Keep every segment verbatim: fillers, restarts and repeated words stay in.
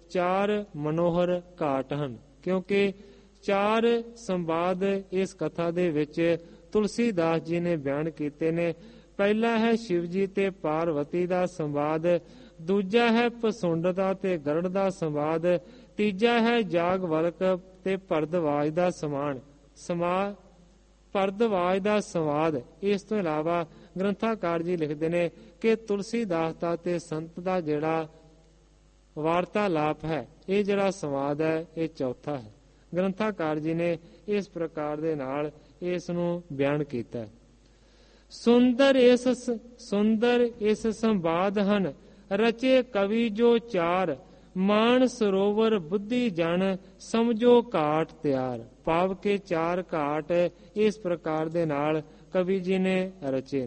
ਚਾਰ ਮਨੋਹਰ ਘਾਟ ਹਨ, ਕਿਉਂਕਿ ਚਾਰ ਸੰਵਾਦ ਇਸ ਕਥਾ ਦੇ ਵਿੱਚ ਤੁਲਸੀਦਾਸ ਜੀ ਨੇ ਬਿਆਨ ਕੀਤੇ ਨੇ। ਪਹਿਲਾ ਹੈ ਸ਼ਿਵ ਜੀ ਤੇ ਪਾਰਵਤੀ ਦਾ ਸੰਵਾਦ, ਦੂਜਾ ਹੈ ਪਸੁੰਡ ਦਾ ਤੇ ਗਰੜ ਦਾ ਸੰਵਾਦ, ਤੀਜਾ ਹੈ ਜਾਗਵਲਕ ਤੇ ਭਰਦਵਾਜ ਦਾ ਸਮਾਨ ਸਮਾ ਭਰਦਵਾਜ ਦਾ ਸੰਵਾਦ। ਇਸ ਤੋਂ ਇਲਾਵਾ ਗ੍ਰੰਥਾਕਾਰ ਜੀ ਲਿਖਦੇ ਨੇ ਕਿ ਤੁਲਸੀਦਾਸ ਦਾ ਤੇ ਸੰਤ ਦਾ ਜਿਹੜਾ ਵਾਰਤਾਲਾਪ ਹੈ, ਇਹ ਜਿਹੜਾ ਸੰਵਾਦ ਹੈ, ਇਹ ਚੌਥਾ ਹੈ। ਗ੍ਰੰਥਾਕਾਰ ਜੀ ਨੇ ਇਸ ਪ੍ਰਕਾਰ ਦੇ ਨਾਲ ਇਸ ਨੂੰ ਬਿਆਨ ਕੀਤਾ। ਸੁੰਦਰ ਇਸ ਸੁੰਦਰ ਇਸ ਸੰਵਾਦ ਹਨ, ਰਚੇ ਕਵੀ ਜੋ ਚਾਰ, ਮਾਨ ਸਰੋਵਰ ਬੁੱਧੀ ਜਨ, ਸਮਝੋ ਘਾਟ ਤਿਆਰ। ਭਾਵ ਕੇ ਚਾਰ ਘਾਟ ਇਸ ਪ੍ਰਕਾਰ ਦੇ ਨਾਲ ਕਵੀ ਜੀ ਨੇ ਰਚੇ।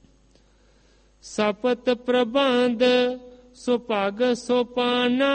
ਸਪਤ ਪ੍ਰਬੰਧ ਸੁਭਗ ਸੁਪਾਨਾ,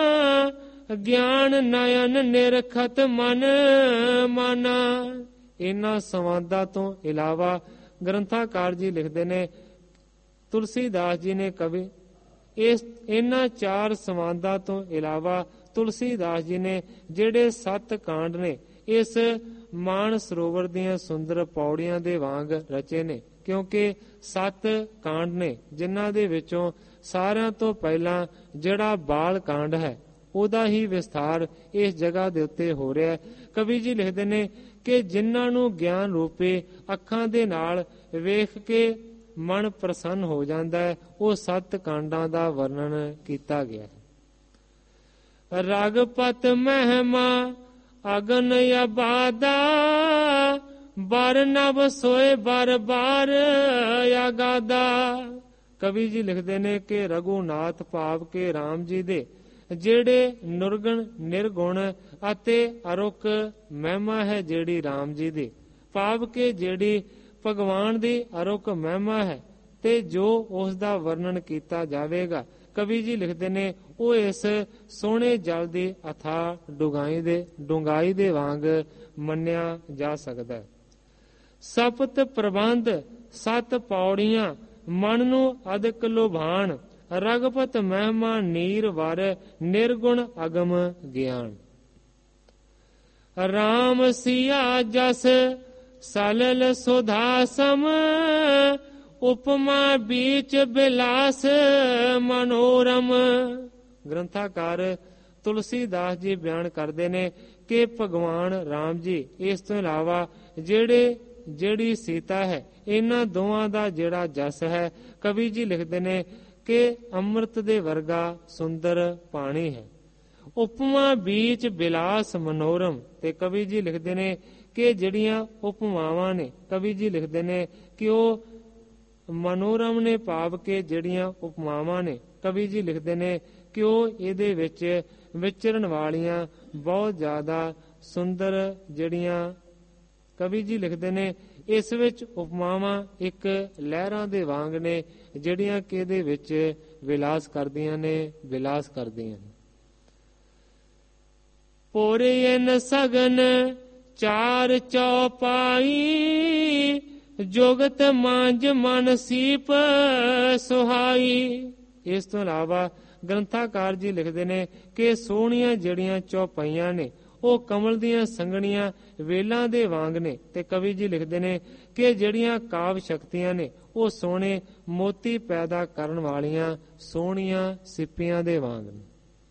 ਗਿਆਨ ਨਯਨ ਨਿਰਖਤ ਮਨ ਮਾਨਾ। ਇਹਨਾਂ ਸੰਵਾਦਾਂ ਤੋਂ ਇਲਾਵਾ ਗ੍ਰੰਥਾਕਾਰ ਜੀ ਲਿਖਦੇ ਨੇ, ਤੁਲਸੀਦਾਸ ਜੀ ਨੇ ਕਵੀ ਇਸ ਇਹਨਾਂ ਚਾਰ ਸੰਵਾਦਾਂ ਤੋਂ ਇਲਾਵਾ ਤੁਲਸੀਦਾਸ ਜੀ ਨੇ ਜਿਹੜੇ ਸੱਤ ਕਾਂਡ ਨੇ, ਇਸ ਮਾਨ ਸਰੋਵਰ ਦੀਆਂ ਸੁੰਦਰ ਪੌੜੀਆਂ ਦੇ ਵਾਂਗ ਰਚੇ ਨੇ। ਕਿਉਂਕਿ ਸੱਤ ਕਾਂਡ ਨੇ, ਜਿਨ੍ਹਾਂ ਦੇ ਵਿੱਚੋਂ ਸਾਰਿਆਂ ਤੋਂ ਪਹਿਲਾਂ ਜਿਹੜਾ ਬਾਲ ਕਾਂਡ ਹੈ, ਉਹਦਾ ਹੀ ਵਿਸਥਾਰ ਇਸ ਜਗ੍ਹਾ ਦੇ ਉੱਤੇ ਹੋ ਰਿਹਾ ਹੈ। ਕਵੀ ਜੀ ਲਿਖਦੇ ਨੇ ਕਿ ਜਿਨ੍ਹਾਂ ਨੂੰ ਗਿਆਨ ਰੂਪੇ ਅੱਖਾਂ ਦੇ ਨਾਲ ਵੇਖ ਕੇ ਮਨ ਪ੍ਰਸੰਨ ਹੋ ਜਾਂਦਾ ਹੈ, ਉਹ ਸੱਤ ਕਾਂਡਾਂ ਦਾ ਵਰਣਨ ਕੀਤਾ ਗਿਆ ਹੈ। ਰਗਪਤ ਮਹਿਮਾ ਅਗਨ ਅਬਾਦਾ, ਬਰ ਨਵ ਸੋਏ ਬਰ ਬਾਰ ਅਗਾਦਾ। ਕਵੀ ਜੀ ਲਿਖਦੇ ਨੇ ਕਿ ਰਘੂਨਾਥ ਭਾਵ ਕੇ ਰਾਮ ਜੀ ਦੇ ਜਿਹੜੇ ਨਿਰਗੁਣ ਨਿਰਗੁਣ ਅਤੇ ਅਰੁਕ ਮਹਿਮਾ ਹੈ, ਜਿਹੜੀ ਰਾਮ ਜੀ ਦੀ, ਭਾਵ ਕੇ ਜਿਹੜੀ ਭਗਵਾਨ ਦੀ ਅਰੁਕ ਮਹਿਮਾ ਹੈ, ਤੇ ਜੋ ਉਸ ਦਾ ਵਰਣਨ ਕੀਤਾ ਜਾਵੇਗਾ, ਕਵੀ ਜੀ ਲਿਖਦੇ ਨੇ ਉਹ ਇਸ ਸੋਹਣੇ ਜਲ ਦੀ ਅਥਾਹ ਡੂੰਘਾਈ ਦੇ ਡੂੰਘਾਈ ਦੇ ਵਾਂਗ ਮੰਨਿਆ ਜਾ ਸਕਦਾ ਹੈ। ਸਪਤ ਪ੍ਰਬੰਧ ਸੱਤ ਪੌੜੀਆਂ, ਮਨ ਨੂੰ ਅਦਕ ਲੁਭਾਣ, ਰਗਪਤ ਮਹਿਮਾ ਨੀਰ ਵਰ, ਨਿਰਗੁਣ ਅਗਮ ਗਿਆਨ। ਰਾਮ ਸਿਆ ਜਸ ਸਲਲ ਸੁਧਾ ਸਮ, ਉਪਮਾ ਬੀਚ ਬਿਲਾਸ ਮਨੋਰਮ। ਗ੍ਰੰਥਾਕਾਰ ਤੁਲਸੀਦਾਸ ਜੀ ਬਿਆਨ ਕਰਦੇ ਨੇ ਕਿ ਭਗਵਾਨ ਰਾਮ ਜੀ, ਇਸ ਤੋਂ ਇਲਾਵਾ ਜਿਹੜੇ ਜਿਹੜੀ ਸੀਤਾ ਹੈ, ਇਹਨਾਂ ਦੋਵਾਂ ਦਾ ਜਿਹੜਾ ਜਸ ਹੈ, ਕਵੀ ਜੀ ਲਿਖਦੇ ਨੇ ਕਿ ਅੰਮ੍ਰਿਤ ਦੇ ਵਰਗਾ ਸੁੰਦਰ ਪਾਣੀ ਹੈ। ਉਪਮਾ ਬੀਚ ਬਿਲਾਸ ਮਨੋਰਮ। ਤੇ ਕਵੀ ਜੀ ਲਿਖਦੇ ਨੇ ਕਿ ਜਿਹੜੀਆਂ ਉਪਮਾਵਾਂ ਨੇ, ਕਵੀ ਜੀ ਲਿਖਦੇ ਨੇ ਕਿ ਉਹ ਮਨੋਰਮ ਨੇ, ਭਾਵ ਕੇ ਜਿਹੜੀਆਂ ਉਪਮਾਵਾਂ ਨੇ, ਕਵੀ ਜੀ ਲਿਖਦੇ ਨੇ ਕਿ ਉਹ ਇਹਦੇ ਵਿੱਚ ਵਿਚਰਨ ਵਾਲੀਆਂ ਬਹੁਤ ਜ਼ਿਆਦਾ ਸੁੰਦਰ ਜਿਹੜੀਆਂ, ਕਵੀ ਜੀ ਲਿਖਦੇ ਨੇ ਇਸ ਵਿੱਚ ਉਪਮਾਵਾਂ ਇੱਕ ਲਹਿਰਾਂ ਦੇ ਵਾਂਗ ਨੇ, ਜਿਹੜੀਆਂ ਕਿ ਇਹਦੇ ਵਿੱਚ ਵਿਲਾਸ ਕਰਦੀਆਂ ਨੇ ਵਿਲਾਸ ਕਰਦੀਆਂ ਨੇ। ਪੋਰੇਨ ਸਗਨ ਚਾਰ ਚੌਪਾਈ, ਜੁਗਤ ਮਾਂਜ ਮਨ ਸੀਪ ਸੁਹਾਈ। ਇਸ ਤੋਂ ਇਲਾਵਾ ਗ੍ਰੰਥਾਕਾਰ ਜੀ ਲਿਖਦੇ ਨੇ ਕਿ ਸੋਹਣੀਆਂ ਜਿਹੜੀਆਂ ਚੌਪਾਈਆਂ ਨੇ, ਉਹ ਕਮਲ ਦੀਆਂ ਸੰਗਣੀਆਂ ਵੇਲਾਂ ਦੇ ਵਾਂਗ ਨੇ। ਤੇ ਕਵੀ ਜੀ ਲਿਖਦੇ ਨੇ ਕਿ ਜਿਹੜੀਆਂ ਕਾਵ ਸ਼ਕਤੀਆਂ ਨੇ, ਉਹ ਸੋਹਣੇ ਮੋਤੀ ਪੈਦਾ ਕਰਨ ਵਾਲੀਆਂ ਸੋਹਣੀਆਂ ਸਿੱਪੀਆਂ ਦੇ ਵਾਂਗ ਨੇ।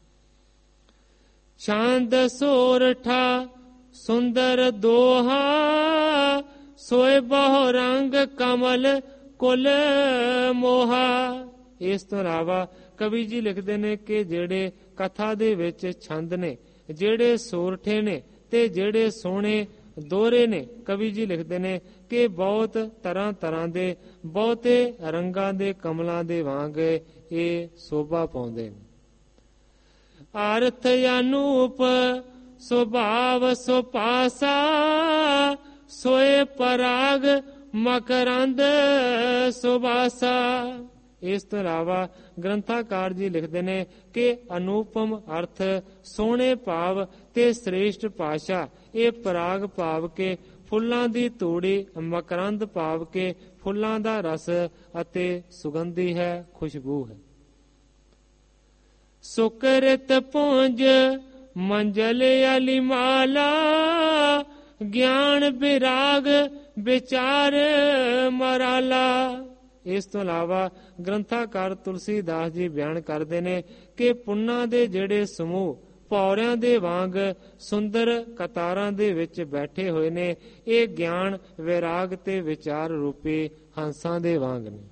ਛੰਦ ਸੋਰਠਾ ਸੁੰਦਰ ਦੋਹਾ, ਸੋਏ ਬਹੁ ਰੰਗ ਕਮਲ ਕੁਲ ਮੋਹਾ। ਇਸ ਤੋਂ ਇਲਾਵਾ ਕਵੀ ਜੀ ਲਿਖਦੇ ਨੇ ਕਿ ਜਿਹੜੇ ਕਥਾ ਦੇ ਵਿੱਚ ਛੰਦ ਨੇ, ਜਿਹੜੇ ਸੋਰਠੇ ਨੇ ਤੇ ਜਿਹੜੇ ਸੋਹਣੇ ਦੋਹਰੇ ਨੇ, ਕਵੀ ਜੀ ਲਿਖਦੇ ਨੇ ਕਿ ਬਹੁਤ ਤਰ੍ਹਾਂ ਤਰ੍ਹਾਂ ਦੇ ਬਹੁਤੇ ਰੰਗਾਂ ਦੇ ਕਮਲਾਂ ਦੇ ਵਾਂਗ ਇਹ ਸ਼ੋਭਾ ਪਾਉਂਦੇ ਨੇ। ਅਰਥ ਅਨੂਪ ਸੁਭਾਵ ਸੁਪਾਸਾ, ਸੋਏ ਪਰਾਗ ਮਕਰੰਦ ਸੁਬਾਸਾ। ਇਸ ਤੋਂ ਇਲਾਵਾ ਗ੍ਰੰਥਾਕਾਰ ਜੀ ਲਿਖਦੇ ਨੇ ਕਿ ਅਨੂਪਮ ਅਰਥ, ਸੋਹਣੇ ਭਾਵ ਤੇ ਸ੍ਰੇਸ਼ਟ ਭਾਸ਼ਾ, ਇਹ ਪਰਾਗ ਭਾਵ ਕੇ ਫੁੱਲਾਂ ਦੀ ਤੂੜੀ, ਮਕਰੰਦ ਭਾਵ ਕੇ ਫੁੱਲਾਂ ਦਾ ਰਸ ਅਤੇ ਸੁਗੰਧੀ ਹੈ, ਖੁਸ਼ਬੂ ਹੈ। ਸੁਕਰਿਤ ਪੁੰਜ ਮੰਜਲ ਅਲੀ ਮਾਲਾ, ਗਿਆਨ ਵਿਰਾਗ ਵਿਚਾਰ ਮਰਾਲਾ। ਇਸ ਤੋਂ ਇਲਾਵਾ ਗ੍ਰੰਥਾਕਾਰ ਤੁਲਸੀਦਾਸ ਜੀ ਬਿਆਨ ਕਰਦੇ ਨੇ ਕਿ ਪੁੰਨਾਂ ਦੇ ਜਿਹੜੇ ਸਮੂਹ ਪੌਰਿਆਂ ਦੇ ਵਾਂਗ ਸੁੰਦਰ ਕਤਾਰਾਂ ਦੇ ਵਿੱਚ ਬੈਠੇ ਹੋਏ ਨੇ, ਇਹ ਗਿਆਨ ਵਿਰਾਗ ਤੇ ਵਿਚਾਰ ਰੂਪੀ ਹੰਸਾਂ ਦੇ ਵਾਂਗ ਨੇ।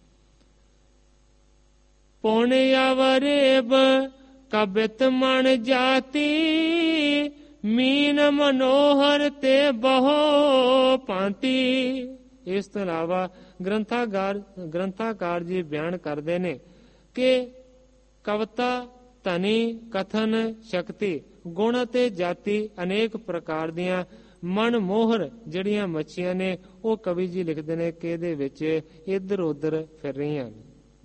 ਪੌਣਿਆ ਵਰੇਬ ਕਬਿਤ ਮਨ ਜਾਤੀ, ਮੀਨ ਮਨੋਹਰ ਤੇ ਬਹੁ ਭਾਂਤੀ। ਇਸ ਤੋਂ ਇਲਾਵਾ ਗ੍ਰੰਥਾਕਾਰ ਗ੍ਰੰਥਾਕਾਰ ਜੀ ਬਿਆਨ ਕਰਦੇ ਨੇ ਕਿ ਕਵਿਤਾ, ਧਨੀ, ਕਥਨ, ਸ਼ਕਤੀ, ਗੁਣ ਅਤੇ ਜਾਤੀ ਅਨੇਕ ਪ੍ਰਕਾਰ ਦੀਆਂ ਮਨਮੋਹਰ ਜਿਹੜੀਆਂ ਮੱਛੀਆਂ ਨੇ, ਉਹ ਕਵੀ ਜੀ ਲਿਖਦੇ ਨੇ ਕਿ ਇਹਦੇ ਵਿੱਚ ਇੱਧਰ ਉੱਧਰ ਫਿਰ ਰਹੀਆਂ ਨੇ।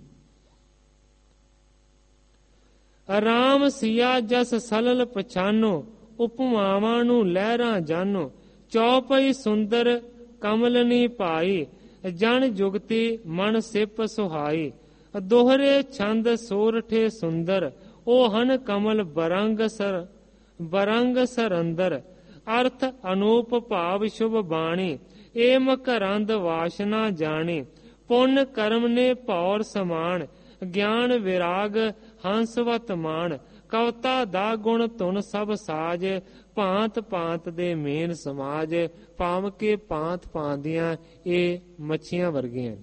ਰਾਮ ਸਿਆ ਜਸ ਸਲਲ ਪਛਾਨੋ, ਉਪਮਾਵਾਂ ਨੂੰ ਲਹਿਰਾਂ ਜਾਨੋ। ਚੌਪਈ ਸੁੰਦਰ ਕਮਲਨੀ ਭਾਈ, ਜਨ ਜੁਗਤੀ ਮਨ ਸਿਪ ਸੁਹਾਈ। ਦੋਹਰੇ ਛੰਦ ਸੋਰਠੇ ਸੁੰਦਰ, ਉਹ ਹਨ ਕਮਲ ਬਰੰਗ ਸਰ ਬਰੰਗ ਸਰੰਦਰ। ਅਰਥ ਅਨੂਪ ਭਾਵ ਸ਼ੁਭ ਬਾਣੀ, ਏ ਮਕਰੰਦ ਵਾਸ਼ਨਾ ਜਾਣੀ। ਪੁੰਨ ਕਰਮ ਨੇ ਭੌਰ ਸਮਾਨ, ਗਿਆਨ ਵਿਰਾਗ ਹੰਸਵਤ ਮਾਨ। ਕਵਤਾ ਦਾ ਗੁਣ ਧੁਨ ਸਭ ਸਾਜ, ਭਾਂਤ ਭਾਂਤ ਦੇ ਮੇਨ ਸਮਾਜ। ਭਾਵ ਕੇ ਭਾਂਤ ਭਾਂਤ ਦੀਆਂ ਇਹ ਮੱਛੀਆਂ ਵਰਗੀਆਂ।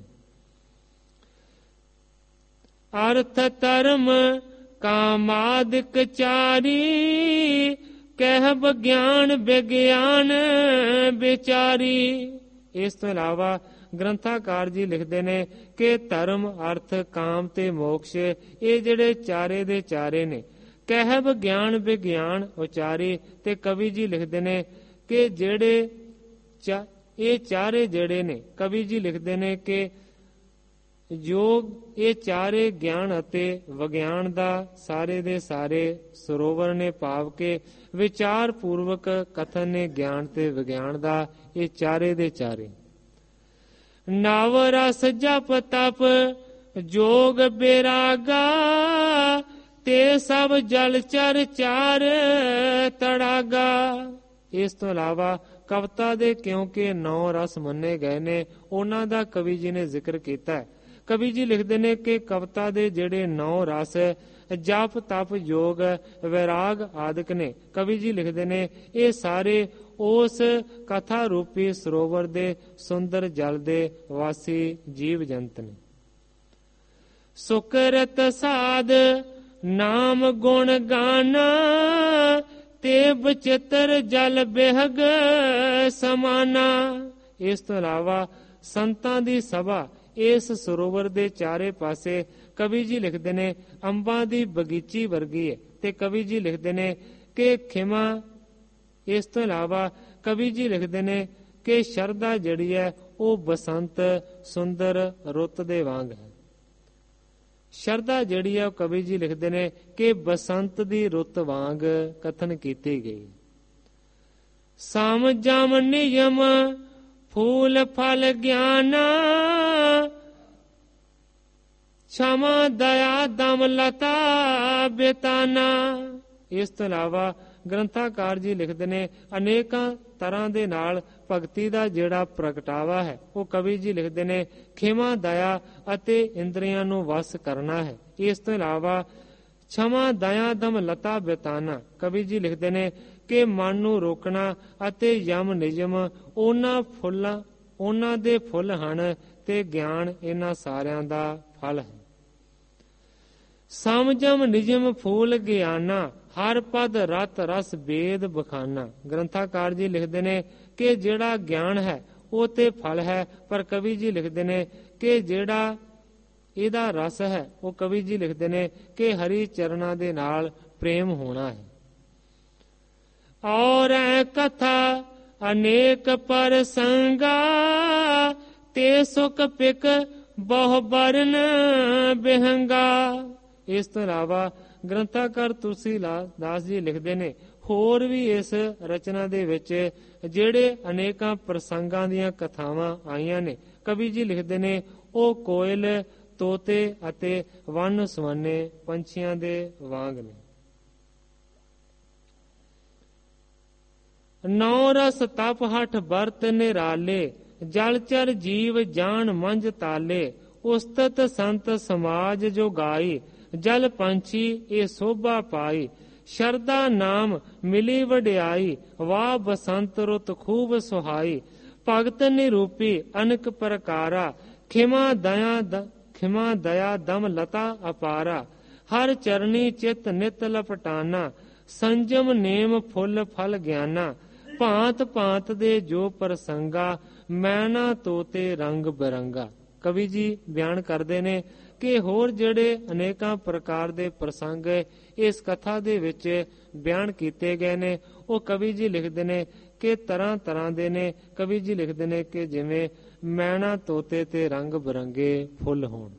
ਅਰਥ ਧਰਮ ਕਾਮਾਦਿਕ ਚਾਰੀ, ਕਹਿਬ ਗਿਆਨ ਵਿਗਿਆਨ ਵਿਚਾਰੀ। ਇਸ ਤੋਂ ਇਲਾਵਾ ਗ੍ਰੰਥਾਕਾਰ ਜੀ ਲਿਖਦੇ ਨੇ ਕਿ ਧਰਮ, ਅਰਥ, ਕਾਮ ਤੇ ਮੋਕਸ਼ ਇਹ ਜਿਹੜੇ ਚਾਰੇ ਦੇ ਚਾਰੇ ਨੇ। ਕਹਿਬ ਗਿਆਨ ਵਿਗਿਆਨ ਉਚਾਰੀ, ਤੇ ਕਵੀ ਜੀ ਲਿਖਦੇ ਨੇ ਕਿ ਜਿਹੜੇ ਇਹ ਚਾਰੇ ਜਿਹੜੇ ਨੇ, ਕਵੀ ਜੀ ਲਿਖਦੇ ਨੇ ਕਿ ਯੋਗ ਇਹ ਚਾਰੇ ਗਿਆਨ ਅਤੇ ਵਿਗਿਆਨ ਦਾ ਸਾਰੇ ਦੇ ਸਾਰੇ ਸਰੋਵਰ ਨੇ। ਭਾਵ ਕੇ ਵਿਚਾਰ ਪੂਰਵਕ ਕਥਨ ਨੇ ਗਿਆਨ ਤੇ ਵਿਗਿਆਨ ਦਾ, ਇਹ ਚਾਰੇ ਦੇ ਚਾਰੇ। ਨਵ ਰਸ ਜਪ ਤਪ ਜੋਗ ਬੈਰਾਗਾ, ਤੇ ਸਭ ਜਲ ਚਰ ਚਾਰ ਤੜਾਗਾ। ਇਸ ਤੋਂ ਇਲਾਵਾ ਕਵਿਤਾ ਦੇ ਕਿਉਂਕਿ ਨੌ ਰਸ ਮੰਨੇ ਗਏ ਨੇ, ਉਹਨਾਂ ਦਾ ਕਵੀ ਜੀ ਨੇ ਜ਼ਿਕਰ ਕੀਤਾ ਹੈ। ਕਵੀ ਜੀ ਲਿਖਦੇ ਨੇ ਕਿ ਕਵਿਤਾ ਦੇ ਜਿਹੜੇ ਨੌ ਰਸ ਜਪ ਤਪ ਯੋਗ ਵੈਰਾਗ ਆਦਿਕ ਨੇ, ਕਵੀ ਜੀ ਲਿਖਦੇ ਨੇ ਇਹ ਸਾਰੇ ਉਸ ਕਥਾ ਰੂਪੀ ਸਰੋਵਰ ਦੇ ਸੁੰਦਰ ਜਲ ਦੇ ਵਾਸੀ ਜੀਵ ਜੰਤ ਨੇ। ਸੁਕਰਤ ਸਾਧ ਨਾਮ ਗੁਣ ਗਾਨਾ, ਤੇ ਬਚਿੱਤਰ ਜਲ ਬਿਹਗ ਸਮਾਨਾ। ਇਸ ਤੋਂ ਇਲਾਵਾ ਸੰਤਾਂ ਦੀ ਸਭਾ ਇਸ ਸਰੋਵਰ ਦੇ ਚਾਰੇ ਪਾਸੇ ਕਵੀ ਜੀ ਲਿਖਦੇ ਨੇ ਅੰਬਾਂ ਦੀ ਬਗੀਚੀ ਵਰਗੀ ਹੈ। ਤੇ ਕਵੀ ਜੀ ਲਿਖਦੇ ਨੇ ਕਿ ਖਿਮਾ। ਇਸ ਤੋਂ ਇਲਾਵਾ ਕਵੀ ਜੀ ਲਿਖਦੇ ਨੇ ਕਿ ਸ਼ਰਧਾ ਜਿਹੜੀ ਹੈ ਉਹ ਬਸੰਤ ਸੁੰਦਰ ਰੁੱਤ ਦੇ ਵਾਂਗ ਹੈ। ਸ਼ਰਧਾ ਜਿਹੜੀ ਹੈ ਉਹ ਕਵੀ ਜੀ ਲਿਖਦੇ ਨੇ ਕਿ ਬਸੰਤ ਦੀ ਰੁੱਤ ਵਾਂਗ ਕਥਨ ਕੀਤੀ ਗਈ। ਸਾਮ ਜਮ ਨਿਯਮ ਫੂਲ ਫਲ ਗਿਆਨਾ, ਛਮਾ ਦਇਆ ਦਮ ਲਤਾ ਬੇਤਾਨਾ। ਇਸ ਤੋਂ ਇਲਾਵਾ ਗ੍ਰੰਥਾਕਾਰ ਜੀ ਲਿਖਦੇ ਨੇ ਅਨੇਕਾਂ ਤਰ੍ਹਾਂ ਦੇ ਨਾਲ ਭਗਤੀ ਦਾ ਜਿਹੜਾ ਪ੍ਰਗਟਾਵਾ ਹੈ ਉਹ ਕਵੀ ਜੀ ਲਿਖਦੇ ਨੇ ਖੇਮਾ ਦਇਆ ਅਤੇ ਇੰਦਰੀਆਂ ਨੂੰ ਵਸ ਕਰਨਾ ਹੈ। ਇਸ ਤੋਂ ਇਲਾਵਾ ਛਮਾ ਦਇਆ ਦਮ ਲਤਾ ਬੇਤਾਨਾ, ਕਵੀ ਜੀ ਲਿਖਦੇ ਨੇ ਕਿ ਮਨ ਨੂੰ ਰੋਕਣਾ ਅਤੇ ਯਮ ਨਿਯਮ ਉਹਨਾਂ ਫੁੱਲਾਂ ਉਹਨਾਂ ਦੇ ਫੁੱਲ ਹਨ ਤੇ ਗਿਆਨ ਇਹਨਾਂ ਸਾਰਿਆਂ ਦਾ ਫਲ ਹੈ। ਸਮਝਮ ਨਿਯਮ ਫੂਲ ਗਿਆਨਾ, ਹਰ ਪਦ ਰਤ ਰਸ ਬੇਦ ਬਖਾਨਾ। ਗ੍ਰੰਥਾਕਾਰ ਜੀ ਲਿਖਦੇ ਨੇ ਕਿ ਜਿਹੜਾ ਗਿਆਨ ਹੈ ਉਹ ਤੇ ਫਲ ਹੈ, ਪਰ ਕਵੀ ਜੀ ਲਿਖਦੇ ਨੇ ਕਿ ਜਿਹੜਾ ਇਹਦਾ ਰਸ ਹੈ ਉਹ ਕਵੀ ਜੀ ਲਿਖਦੇ ਨੇ ਕਿ ਹਰੀ ਚਰਨਾਂ ਦੇ ਨਾਲ ਪ੍ਰੇਮ ਹੋਣਾ ਹੈ। ਔਰ ਕਥਾ ਅਨੇਕ ਪ੍ਰਸੰਗਾ, ਤੇ ਸੁਖ ਪਿਕ ਬਹੁ ਬਰਨ ਬਿਹੰਗਾ। ਇਸ ਤੋਂ ਇਲਾਵਾ ਗ੍ਰੰਥਾਕਾਰ ਤੁਲਸੀ ਦਾਸ ਜੀ ਲਿਖਦੇ ਨੇ ਹੋਰ ਵੀ ਇਸ ਰਚਨਾ ਦੇ ਵਿੱਚ ਜਿਹੜੇ ਅਨੇਕਾਂ ਪ੍ਰਸੰਗਾਂ ਦੀਆਂ ਕਥਾਵਾਂ ਆਈਆਂ ਨੇ, ਕਵੀ ਜੀ ਲਿਖਦੇ ਨੇ ਉਹ ਕੋਇਲ ਤੋਤੇ ਅਤੇ ਵੰਨ ਸੁਵੰਨੇ ਪੰਛੀਆਂ ਦੇ ਵਾਂਗ ਨੇ। ਨੌ ਰਸ ਤਪ ਹਠ ਵਰਤ ਨਿਰਾਲੇ, ਜਲਚਰ ਜੀਵ ਜਾਨ ਮੰਝ ਤਾਲੇ। ਉਸਤਤ ਸੰਤ ਸਮਾਜ ਜੋ ਗਾਈ, ਜਲ ਪੰਛੀ ਇਹ ਸੋਭਾ ਪਾਈ। ਸ਼ਰਦਾ ਨਾਮ ਮਿਲੀ ਵਡਿਆਈ, ਵਾਹ ਬਸੰਤ ਰੁੱਤ ਖੂਬ ਸੁਹਾਈ। ਭਗਤ ਨਿਰੂਪੀ ਅਨਕ ਪ੍ਰਕਾਰਾ, ਖਿਮਾ ਦਇਆ ਦ ਖਿਮਾ ਦਇਆ ਦਮ ਲਤਾ ਅਪਾਰਾ। ਹਰ ਚਰਨੀ ਚਿਤ ਨਿਤ ਲਪਟਾਨਾ, ਸੰਜਮ ਨੇਮ ਫੁੱਲ ਫਲ ਗਿਆਨਾ। ਭਾਂਤ ਭਾਂਤ ਦੇ ਜੋ ਪ੍ਰਸੰਗਾ, ਮੈਨਾ ਤੋਤੇ ਰੰਗ ਬਿਰੰਗਾ। ਕਵੀ ਜੀ ਬਿਆਨ ਕਰਦੇ ਨੇ ਕਿ ਹੋਰ ਜਿਹੜੇ ਅਨੇਕਾਂ ਪ੍ਰਕਾਰ ਦੇ ਪ੍ਰਸੰਗ ਇਸ ਕਥਾ ਦੇ ਵਿੱਚ ਬਿਆਨ ਕੀਤੇ ਗਏ ਨੇ, ਉਹ ਕਵੀ ਜੀ ਲਿਖਦੇ ਨੇ ਕਿ ਤਰ੍ਹਾਂ ਤਰ੍ਹਾਂ ਦੇ ਨੇ। ਕਵੀ ਜੀ ਲਿਖਦੇ ਨੇ ਕਿ ਜਿਵੇਂ ਮੈਣਾ ਤੋਤੇ ਤੇ ਰੰਗ ਬਿਰੰਗੇ ਫੁੱਲ ਹੋਣ।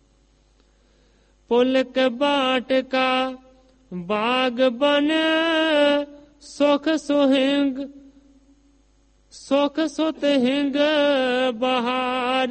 ਪੁਲਕ ਬਾਟਕਾ ਬਾਗ ਬਨ, ਸੁਖ ਸੁਹਿੰਗ ਸੁਖ ਸੁਤ ਹਿੰਗ ਬਹਾਰ।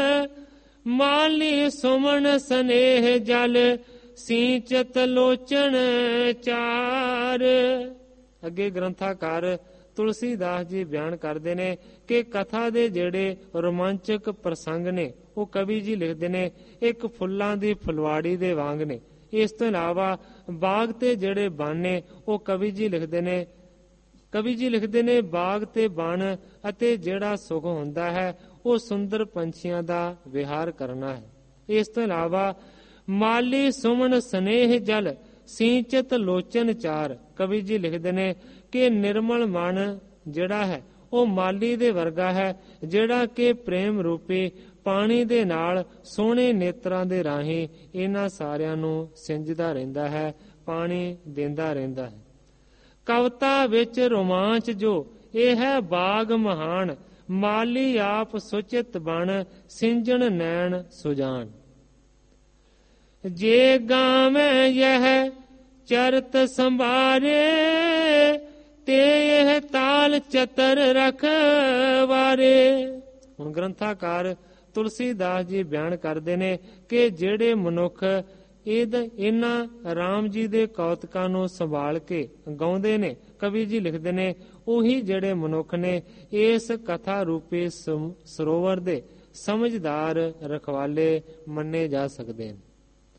ਮਾਲੀ ਸੁਮਨ ਸਨੇਹ ਜਲ, ਸੀਂਚਤ ਲੋਚਨ ਚਾਰ। ਅੱਗੇ ਗ੍ਰੰਥਾਕਾਰ ਤੁਲਸੀਦਾਸ ਜੀ ਬਿਆਨ ਕਰਦੇ ਨੇ ਕਿ ਕਥਾ ਦੇ ਜਿਹੜੇ ਰੋਮਾਂਚਕ ਪ੍ਰਸੰਗ ਨੇ, ਉਹ ਕਵੀ ਜੀ ਲਿਖਦੇ ਨੇ ਇੱਕ ਫੁੱਲਾਂ ਦੀ ਫੁਲਵਾੜੀ ਦੇ ਵਾਂਗ ਨੇ। ਇਸ ਤੋਂ ਇਲਾਵਾ ਬਾਗ ਤੇ ਜਿਹੜੇ ਬਨ ਨੇ, ਉਹ ਕਵੀ ਜੀ ਲਿਖਦੇ ਨੇ ਕਵੀ ਜੀ ਲਿਖਦੇ ਨੇ ਬਾਗ ਤੇ ਬਨ ਅਤੇ ਜਿਹੜਾ ਸੁਖ ਹੁੰਦਾ ਹੈ, ਉਹ ਸੁੰਦਰ ਪੰਛੀਆਂ ਦਾ ਵਿਹਾਰ ਕਰਨਾ ਹੈ। ਇਸ ਤੋਂ ਇਲਾਵਾ ਮਾਲੀ ਸੁਮਨ ਸਨੇਹ ਜਲ, ਸੀਂਚਤ ਲੋਚਨ ਚਾਰ। ਕਵੀ ਜੀ ਲਿਖਦੇ ਨੇ ਕਿ ਨਿਰਮਲ ਮਨ ਜਿਹੜਾ ਹੈ ਉਹ ਮਾਲੀ ਦੇ ਵਰਗਾ ਹੈ, ਜਿਹੜਾ ਕਿ ਪ੍ਰੇਮ ਰੂਪੀ ਪਾਣੀ ਦੇ ਨਾਲ ਸੋਹਣੇ ਨੇਤਰਾਂ ਦੇ ਰਾਹੀਂ ਇਹਨਾਂ ਸਾਰਿਆਂ ਨੂੰ ਸਿੰਜਦਾ ਰਹਿੰਦਾ ਹੈ, ਪਾਣੀ ਦਿੰਦਾ ਰਹਿੰਦਾ ਹੈ। ਕਵਿਤਾ ਵਿੱਚ ਰੋਮਾਂਚ ਜੋ ਇਹ ਹੈ ਬਾਗ ਮਹਾਨ, ਮਾਲੀ ਆਪ ਸੁਚਿਤ ਬਣ, ਸਿੰਜਣ ਨੈਣ ਸੁਜਾਨ। ਜੇ ਗਾਵੇਂ ਯਹ ਚਰਤ ਸੰਭਾਰੇ, ਤੇ ਇਹ ਤਾਲ ਚਤਰ ਰਖਵਾਰੇ। ਹੁਣ ਗ੍ਰੰਥਾਕਾਰ ਤੁਲਸੀਦਾਸ ਜੀ ਬਿਆਨ ਕਰਦੇ ਨੇ ਕਿ ਜਿਹੜੇ ਮਨੁੱਖ ਇਹਨਾਂ ਰਾਮ ਜੀ ਦੇ ਕੌਤਕਾਂ ਨੂੰ ਸੰਭਾਲ ਕੇ ਗਾਉਂਦੇ ਨੇ, ਕਵੀ ਜੀ ਲਿਖਦੇ ਨੇ ਉਹੀ ਜਿਹੜੇ ਮਨੁੱਖ ਨੇ ਇਸ ਕਥਾ ਰੂਪੀ ਸਰੋਵਰ ਦੇ ਸਮਝਦਾਰ ਰਖਵਾਲੇ ਮੰਨੇ ਜਾ ਸਕਦੇ ਨੇ।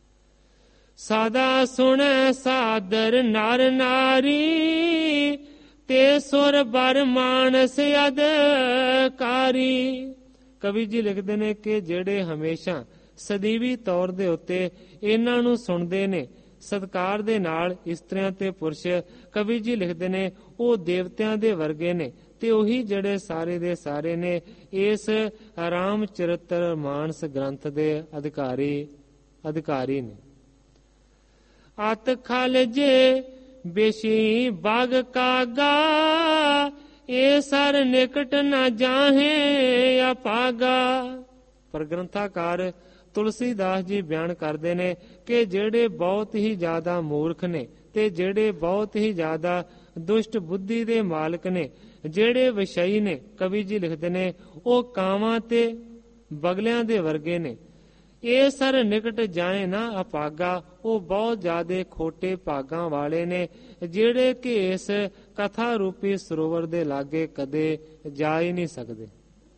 ਸਦਾ ਸੁਣੈ ਸਾਦਰ ਨਰ ਨਾਰੀ, ਤੇ ਸੁਰ ਬਰ ਮਾਨਸ ਅਧਿਕਾਰੀ। ਕਵੀ ਜੀ ਲਿਖਦੇ ਨੇ ਕਿ ਜਿਹੜੇ ਹਮੇਸ਼ਾ ਸਦੀਵੀ ਤੌਰ ਦੇ ਉੱਤੇ ਇਹਨਾਂ ਨੂੰ ਸੁਣਦੇ ਨੇ, ਸਤਿਕਾਰ ਦੇ ਨਾਲ ਇਸਤਰੀਆਂ ਤੇ ਪੁਰਸ਼, ਕਵੀ ਜੀ ਲਿਖਦੇ ਨੇ ਉਹ ਦੇਵਤਿਆਂ ਦੇ ਵਰਗੇ ਨੇ, ਤੇ ਉਹੀ ਜਿਹੜੇ ਸਾਰੇ ਦੇ ਸਾਰੇ ਨੇ ਇਸ ਰਾਮ ਚਰਿਤ੍ਰ ਮਾਨਸ ਗ੍ਰੰਥ ਦੇ ਅਧਿਕਾਰੀ ਅਧਿਕਾਰੀ ਨੇ। ਅਤ ਖਲ ਜੇ ਬੇਸ਼ੀ ਬਾਗ ਕਾਗਾ, ਇਹ ਸਰ ਨਿਕਟ ਨਾ ਜਾਹੇ ਅਪਾਗਾ। ਪਰ ਗ੍ਰੰਥਾਕਾਰ ਤੁਲਸੀਦਾਸ ਜੀ ਬਿਆਨ ਕਰਦੇ ਨੇ ਕਿ ਜਿਹੜੇ ਬਹੁਤ ਹੀ ਜ਼ਿਆਦਾ ਮੂਰਖ ਨੇ ਤੇ ਜਿਹੜੇ ਬਹੁਤ ਹੀ ਜ਼ਿਆਦਾ ਦੁਸ਼ਟ ਬੁੱਧੀ ਦੇ ਮਾਲਕ ਨੇ, ਜਿਹੜੇ ਵਿਸ਼ਈ ਨੇ, ਕਵੀ ਜੀ ਲਿਖਦੇ ਨੇ ਉਹ ਕਾਵਾਂ ਤੇ ਬਗਲਿਆਂ ਦੇ ਵਰਗੇ ਨੇ। ਇਹ ਸਰ ਨਿਕਟ ਜਾਏ ਨਾ ਅਪਾਗਾ, ਉਹ ਬਹੁਤ ਜ਼ਿਆਦਾ ਖੋਟੇ ਭਾਗਾਂ ਵਾਲੇ ਨੇ, ਜਿਹੜੇ ਕਿ ਇਸ ਕਥਾ ਰੂਪੀ ਸਰੋਵਰ ਦੇ ਲਾਗੇ ਕਦੇ ਜਾ ਹੀ ਨਹੀਂ ਸਕਦੇ।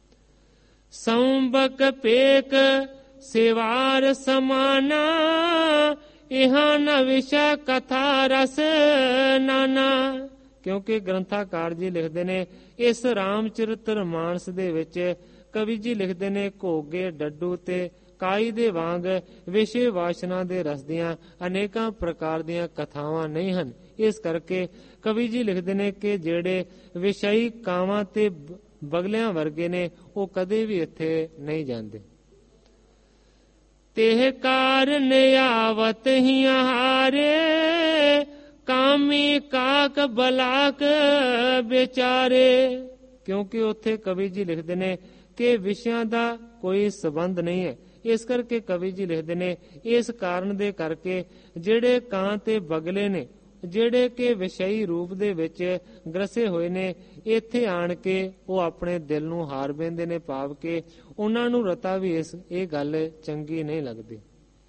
ਸੰਬਕ ਪੇਕ ਸੇਵਾਰ ਸਮਾਨਾ, ਇਹਾਂ ਨ ਵਿਸ਼ਾ ਕਥਾ ਰਸ ਨਾਨਾ। ਕਿਉਂਕਿ ਗ੍ਰੰਥਾਕਾਰ ਜੀ ਲਿਖਦੇ ਨੇ ਇਸ ਰਾਮ ਚਰਿਤ੍ਰ ਮਾਨਸ ਦੇ ਵਿੱਚ ਕਵੀ ਜੀ ਲਿਖਦੇ ਨੇ ਘੋਗੇ ਡੱਡੂ ਤੇ ਕਾਈ ਦੇ ਵਾਂਗ ਵਿਸ਼ੇ ਵਾਸ਼ਨਾ ਦੇ ਰਸ ਦੀਆਂ ਅਨੇਕਾਂ ਪ੍ਰਕਾਰ ਦੀਆਂ ਕਥਾਵਾਂ ਨਹੀਂ ਹਨ। ਇਸ ਕਰਕੇ ਕਵੀ ਜੀ ਲਿਖਦੇ ਨੇ ਕਿ ਜਿਹੜੇ ਵਿਸ਼ਈ ਕਾਵਾਂ ਤੇ ਬਗਲਿਆਂ ਵਰਗੇ ਨੇ ਉਹ ਕਦੇ ਵੀ ਇੱਥੇ ਨਹੀਂ ਜਾਂਦੇ। ਤੇਹ ਕਾਰਨ ਆਵਤ ਹੀ ਹਾਰੇ, ਕਾਮੀ ਕਾਕ ਬਲਾਕ ਵਿਚਾਰੇ। ਕਿਉਂਕਿ ਉੱਥੇ ਕਵੀ ਜੀ ਲਿਖਦੇ ਨੇ ਕਿ ਵਿਸ਼ਿਆਂ ਦਾ ਕੋਈ ਸੰਬੰਧ ਨਹੀਂ ਹੈ। ਇਸ ਕਰਕੇ ਕਵੀ ਜੀ ਲਿਖਦੇ ਨੇ ਇਸ ਕਾਰਨ ਦੇ ਕਰਕੇ ਜਿਹੜੇ ਕਾਂ ਤੇ ਬਗਲੇ ਨੇ ਜਿਹੜੇ ਕਿ ਵਿਸ਼ਈ ਰੂਪ ਦੇ ਵਿੱਚ ਗ੍ਰਸੇ ਹੋਏ ਨੇ, ਇੱਥੇ ਆਣ ਕੇ ਉਹ ਆਪਣੇ ਦਿਲ ਨੂੰ ਹਾਰ ਬਹਿੰਦੇ ਨੇ, ਭਾਵ ਕਿ ਉਹਨਾਂ ਨੂੰ ਰਤਾ ਵੀ ਇਸ ਇਹ ਗੱਲ ਚੰਗੀ ਨਹੀਂ ਲੱਗਦੀ।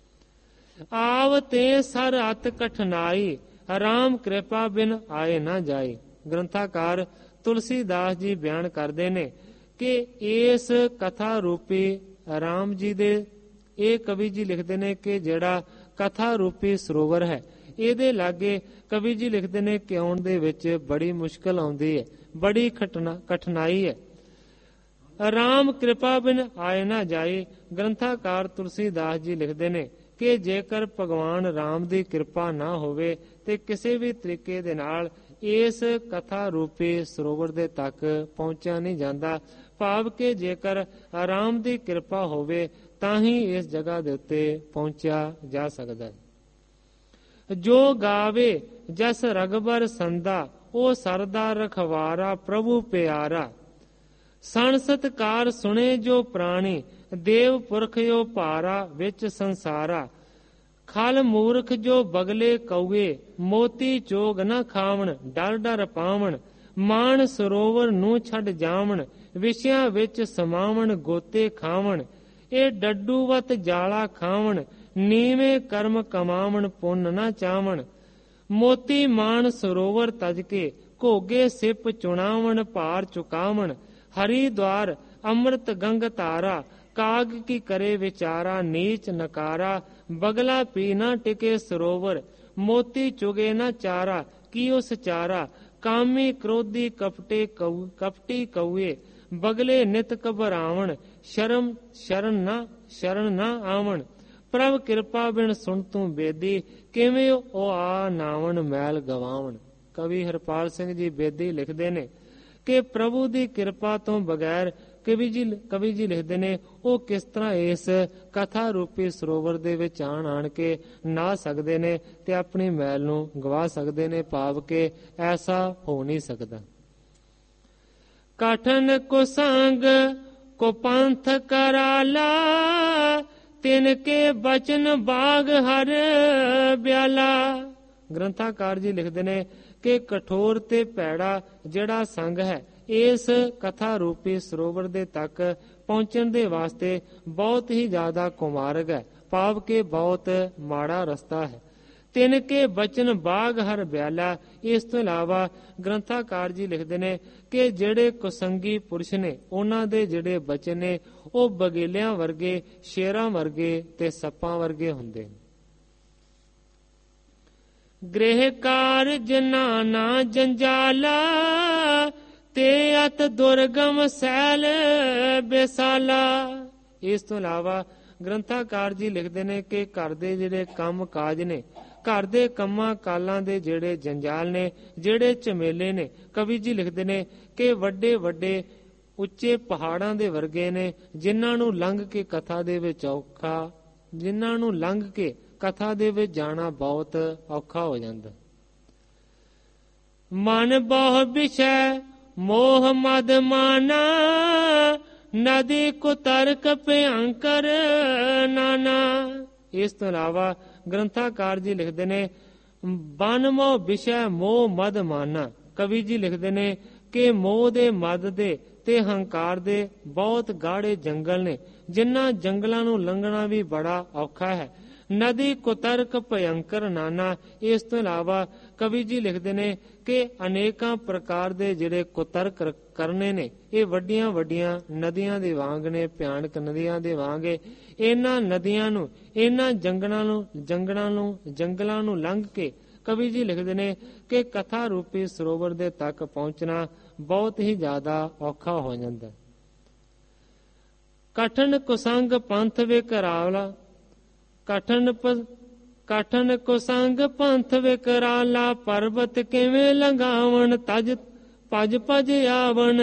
ਆਵ ਤੇ ਸਰ ਅਤ ਕਠਨਾਈ, ਰਾਮ ਕਿਰਪਾ ਬਿਨ ਆਏ ਨਾ ਜਾਏ। ਗ੍ਰੰਥਾਕਾਰ ਤੁਲਸੀਦਾਸ ਜੀ ਬਿਆਨ ਕਰਦੇ ਨੇ ਕਿ ਇਸ ਕਥਾ ਰੂਪੀ ਰਾਮ ਜੀ ਦੇ, ਇਹ ਕਵੀ ਜੀ ਲਿਖਦੇ ਨੇ ਕਿ ਜਿਹੜਾ ਕਥਾ ਰੂਪੀ ਸਰੋਵਰ ਹੈ, ਇਹਦੇ ਲਾਗੇ ਕਵੀ ਜੀ ਲਿਖਦੇ ਨੇ ਕਿ ਆਉਣ ਦੇ ਵਿੱਚ ਬੜੀ ਮੁਸ਼ਕਲ ਆਉਂਦੀ ਹੈ, ਬੜੀ ਖਟਨਾ ਕਠਿਨਾਈ ਹੈ। ਰਾਮ ਕਿਰਪਾ ਬਿਨ ਆਏ ਨਾ ਜਾਏ। ਗ੍ਰੰਥਾਕਾਰ ਤੁਲਸੀਦਾਸ ਜੀ ਲਿਖਦੇ ਨੇ ਕਿ ਜੇਕਰ ਭਗਵਾਨ ਰਾਮ ਦੀ ਕਿਰਪਾ ਨਾ ਹੋਵੇ ਤੇ ਕਿਸੇ ਵੀ ਤਰੀਕੇ ਦੇ ਨਾਲ ਇਸ ਕਥਾ ਰੂਪੀ ਸਰੋਵਰ ਦੇ ਤੱਕ ਪਹੁੰਚਿਆ ਨਹੀਂ ਜਾਂਦਾ, ਭਾਵ ਕਿ ਜੇਕਰ ਰਾਮ ਦੀ ਕਿਰਪਾ ਹੋਵੇ ਤਾਂ ਹੀ ਇਸ ਜਗ੍ਹਾ ਦੇ ਉੱਤੇ ਪਹੁੰਚਿਆ ਜਾ ਸਕਦਾ ਹੈ। ਜੋ ਗਾਵੇ ਜਸ ਰਗਬਰ ਸੰਦਾ, ਉਹ ਸਰਦਾ ਰਖਵਾਰਾ ਪ੍ਰਭੂ ਪਿਆਰਾ। ਸਣ ਸਤਕਾਰ ਸੁਣੇ ਜੋ ਪ੍ਰਾਣੀ, ਦੇਵ ਪੁਰਖ ਜੋ ਭਾਰਾ ਵਿੱਚ ਸੰਸਾਰਾ। ਖਲ ਮੂਰਖ ਜੋ ਬਗਲੇ ਕਉਏ, ਮੋਤੀ ਚੋਗ ਨਾ ਖਾਵਣ ਡਰ ਡਰ ਪਾਵਣ। ਮਾਨ ਸਰੋਵਰ ਨੂੰ ਛੱਡ ਜਾਵਣ, ਵਿਸ਼ਿਆਂ ਵਿੱਚ ਸਮਾਵਣ ਗੋਤੇ ਖਾਵਣ। ਇਹ ਡੱਡੂਵਤ ਜਾਲਾ ਖਾਵਣ, ਨੀਵੇਂ ਕਰਮ ਕਮਾਵਣ ਪੁੰਨ ਨਾ ਚਾਵਣ। ਮੋਤੀ ਮਾਨ ਸਰੋਵਰ ਤਜ ਕੇ, ਘੋਗੇ ਸਿਪ ਚੁਣਾਵਣ ਭਾਰ ਚੁਕਾਵਣ। ਹਰੀ ਦਵਾਰ ਅੰਮ੍ਰਿਤ ਗੰਗ ਧਾਰਾ, ਕਾਗ ਕੀ ਕਰੇ ਵਿਚਾਰਾ ਨੀਚ ਨਕਾਰਾ। ਬਗਲਾ ਪੀ ਨਾ ਟਿਕੇ ਸਰੋਵਰ, ਮੋਤੀ ਚੁਗੇ ਨਾ ਚਾਰਾ ਕੀ ਉਸ ਚਾਰਾ। ਕਾਮੀ ਕ੍ਰੋਧੀ ਕਪਟੇ ਕਉ ਕਪਟੀ ਕਉਏ, ਬਗਲੇ ਨਿਤ ਘਬਰਾਵਣ। ਸ਼ਰਮ ਸ਼ਰਨ ਨਾ ਸ਼ਰਨ ਨਾ ਆਵਣ। ਪ੍ਰਭ ਕਿਰਪਾ ਬਿਨ ਸੁਣ ਤੂੰ ਬੇਦੀ, ਕਿਵੇਂ ਉਹ ਆ ਨਾਵਣ ਮੈਲ ਗਵਾਵਣ। ਕਵੀ ਹਰਪਾਲ ਸਿੰਘ ਜੀ ਬੇਦੀ ਲਿਖਦੇ ਨੇ ਕਿ ਪ੍ਰਭੂ ਦੀ ਕਿਰਪਾ ਤੋਂ ਬਗੈਰ ਕਵੀ ਜੀ ਕਵੀ ਜੀ ਲਿਖਦੇ ਨੇ ਉਹ ਕਿਸ ਤਰ੍ਹਾਂ ਇਸ ਕਥਾ ਰੂਪੀ ਸਰੋਵਰ ਦੇ ਵਿੱਚ ਆਣ ਆਣ ਕੇ ਨਹਾ ਸਕਦੇ ਨੇ ਤੇ ਆਪਣੀ ਮੈਲ ਨੂੰ ਗਵਾ ਸਕਦੇ ਨੇ, ਭਾਵ ਕਿ ਐਸਾ ਹੋ ਨਹੀਂ ਸਕਦਾ। ਕਠਨ ਕੋ ਸੰਗ ਕੋ ਪੰਥ ਕਰਾਲਾ, ਤਿਨ ਕੇ ਬਚਨ ਬਾਗ ਹਰ ਬਿਆਲਾ। ਗ੍ਰੰਥਾਕਾਰ ਜੀ ਲਿਖਦੇ ਨੇ ਕਿ ਕਠੋਰ ਤੇ ਭੈੜਾ ਜਿਹੜਾ ਸੰਗ ਹੈ, ਇਸ ਕਥਾ ਰੂਪੀ ਸਰੋਵਰ ਦੇ ਤੱਕ ਪਹੁੰਚਣ ਦੇ ਵਾਸਤੇ ਬਹੁਤ ਹੀ ਜ਼ਿਆਦਾ ਕੁਮਾਰਗ ਹੈ, ਭਾਵ ਕਿ ਬਹੁਤ ਮਾੜਾ ਰਸਤਾ ਹੈ। ਤਿੰਨ ਕੇ ਬਚਨ ਬਾਗ ਹਰ ਬਿਆਲਾ। ਇਸ ਤੋਂ ਇਲਾਵਾ ਗ੍ਰੰਥਾਕਾਰ ਜੀ ਲਿਖਦੇ ਨੇ ਕਿ ਜਿਹੜੇ ਕੁਸੰਗੀ ਪੁਰਸ਼ ਨੇ, ਉਹਨਾਂ ਦੇ ਜਿਹੜੇ ਬਚਨ ਨੇ ਉਹ ਬਗੇਲਿਆਂ ਵਰਗੇ, ਸ਼ੇਰਾਂ ਵਰਗੇ ਤੇ ਸੱਪਾਂ ਵਰਗੇ ਹੁੰਦੇ ਨੇ। ਗ੍ਰਹਿ ਕਾਰਜ ਨਾਨਾ ਜੰਜਾਲਾ, ਤੇ ਅਤ ਦੁਰਗਮ ਸੈਲ ਬੇਸਾਲਾ। ਇਸ ਤੋਂ ਇਲਾਵਾ ਗ੍ਰੰਥਾਕਾਰ ਜੀ ਲਿਖਦੇ ਨੇ ਕਿ ਘਰ ਦੇ ਜਿਹੜੇ ਕੰਮ ਕਾਜ ਨੇ, ਘਰ ਦੇ ਕੰਮਾਂ ਕਾਲਾਂ ਦੇ ਜਿਹੜੇ ਜੰਜਾਲ ਨੇ, ਜਿਹੜੇ ਝਮੇਲੇ ਨੇ, ਕਵੀ ਜੀ ਲਿਖਦੇ ਨੇ ਕਿ ਵੱਡੇ ਵੱਡੇ ਉੱਚੇ ਪਹਾੜਾਂ ਦੇ ਵਰਗੇ ਨੇ, ਜਿਨ੍ਹਾਂ ਨੂੰ ਲੰਘ ਕੇ ਕਥਾ ਦੇ ਵਿੱਚ ਔਖਾ ਜਿਨ੍ਹਾਂ ਨੂੰ ਲੰਘ ਕੇ ਕਥਾ ਦੇ ਵਿੱਚ ਜਾਣਾ ਬਹੁਤ ਔਖਾ ਹੋ ਜਾਂਦਾ। ਮਨ ਬਹੁ ਵਿਸ਼ੈ ਮੋਹ ਮਦ ਮਾਨਾ, ਨਦੀ ਕੁਤਰਕ ਭਿਅੰਕਰ ਨਾਨਾ। ਇਸ ਤੋਂ ਇਲਾਵਾ ਗ੍ਰੰਥਾਕਾਰ ਜੀ ਲਿਖਦੇ ਨੇ ਬਨ ਮੋਹ ਵਿਸ਼ੈ ਮੋਹ ਮਦ ਮਾਨਾ। ਕਵੀ ਜੀ ਲਿਖਦੇ ਨੇ ਕਿ ਮੋਹ ਦੇ, ਮਦ ਦੇ ਤੇ ਹੰਕਾਰ ਦੇ ਬਹੁਤ ਗਾੜੇ ਜੰਗਲ ਨੇ, ਜਿਨ੍ਹਾਂ ਜੰਗਲਾਂ ਨੂੰ ਲੰਘਣਾ ਵੀ ਬੜਾ ਔਖਾ ਹੈ। ਨਦੀ ਕੁਤਰਕ ਭਯੰਕਰ ਨਾਨਾ। ਇਸ ਤੋਂ ਇਲਾਵਾ ਕਵੀ ਜੀ ਲਿਖਦੇ ਨੇ ਕਿ ਅਨੇਕਾਂ ਪ੍ਰਕਾਰ ਦੇ ਜਿਹੜੇ ਕੁਤਰਕ ਕਰਨੇ ਨੇ, ਇਹ ਵੱਡੀਆਂ ਵੱਡੀਆਂ ਨਦੀਆਂ ਦੇ ਵਾਂਗ ਨੇ, ਭਿਆਨਕ ਨਦੀਆਂ ਦੇ ਵਾਂਗ। ਇਹਨਾਂ ਨਦੀਆਂ ਨੂੰ, ਇਹਨਾਂ ਜੰਗਲਾਂ ਨੂੰ ਜੰਗਲਾਂ ਨੂੰ ਜੰਗਲਾਂ ਨੂੰ ਲੰਘ ਕੇ ਕਵੀ ਜੀ ਲਿਖਦੇ ਨੇ ਕਿ ਕਥਾ ਰੂਪੀ ਸਰੋਵਰ ਦੇ ਤੱਕ ਪਹੁੰਚਣਾ ਬਹੁਤ ਹੀ ਜ਼ਿਆਦਾ ਔਖਾ ਹੋ ਜਾਂਦਾ। ਕਠਨ ਕੁਸੰਗ ਪੰਥ ਵਿਕਰਾਲਾ, ਕਠਨ ਕਠਨ ਕੁਸੰਗ ਪੰਥ ਵਿਕਰਾਲਾ। ਪਰਬਤ ਕਿਵੇਂ ਲੰਘਾਵਣ, ਤਜ ਭਜ ਭਜ ਆਵਣ।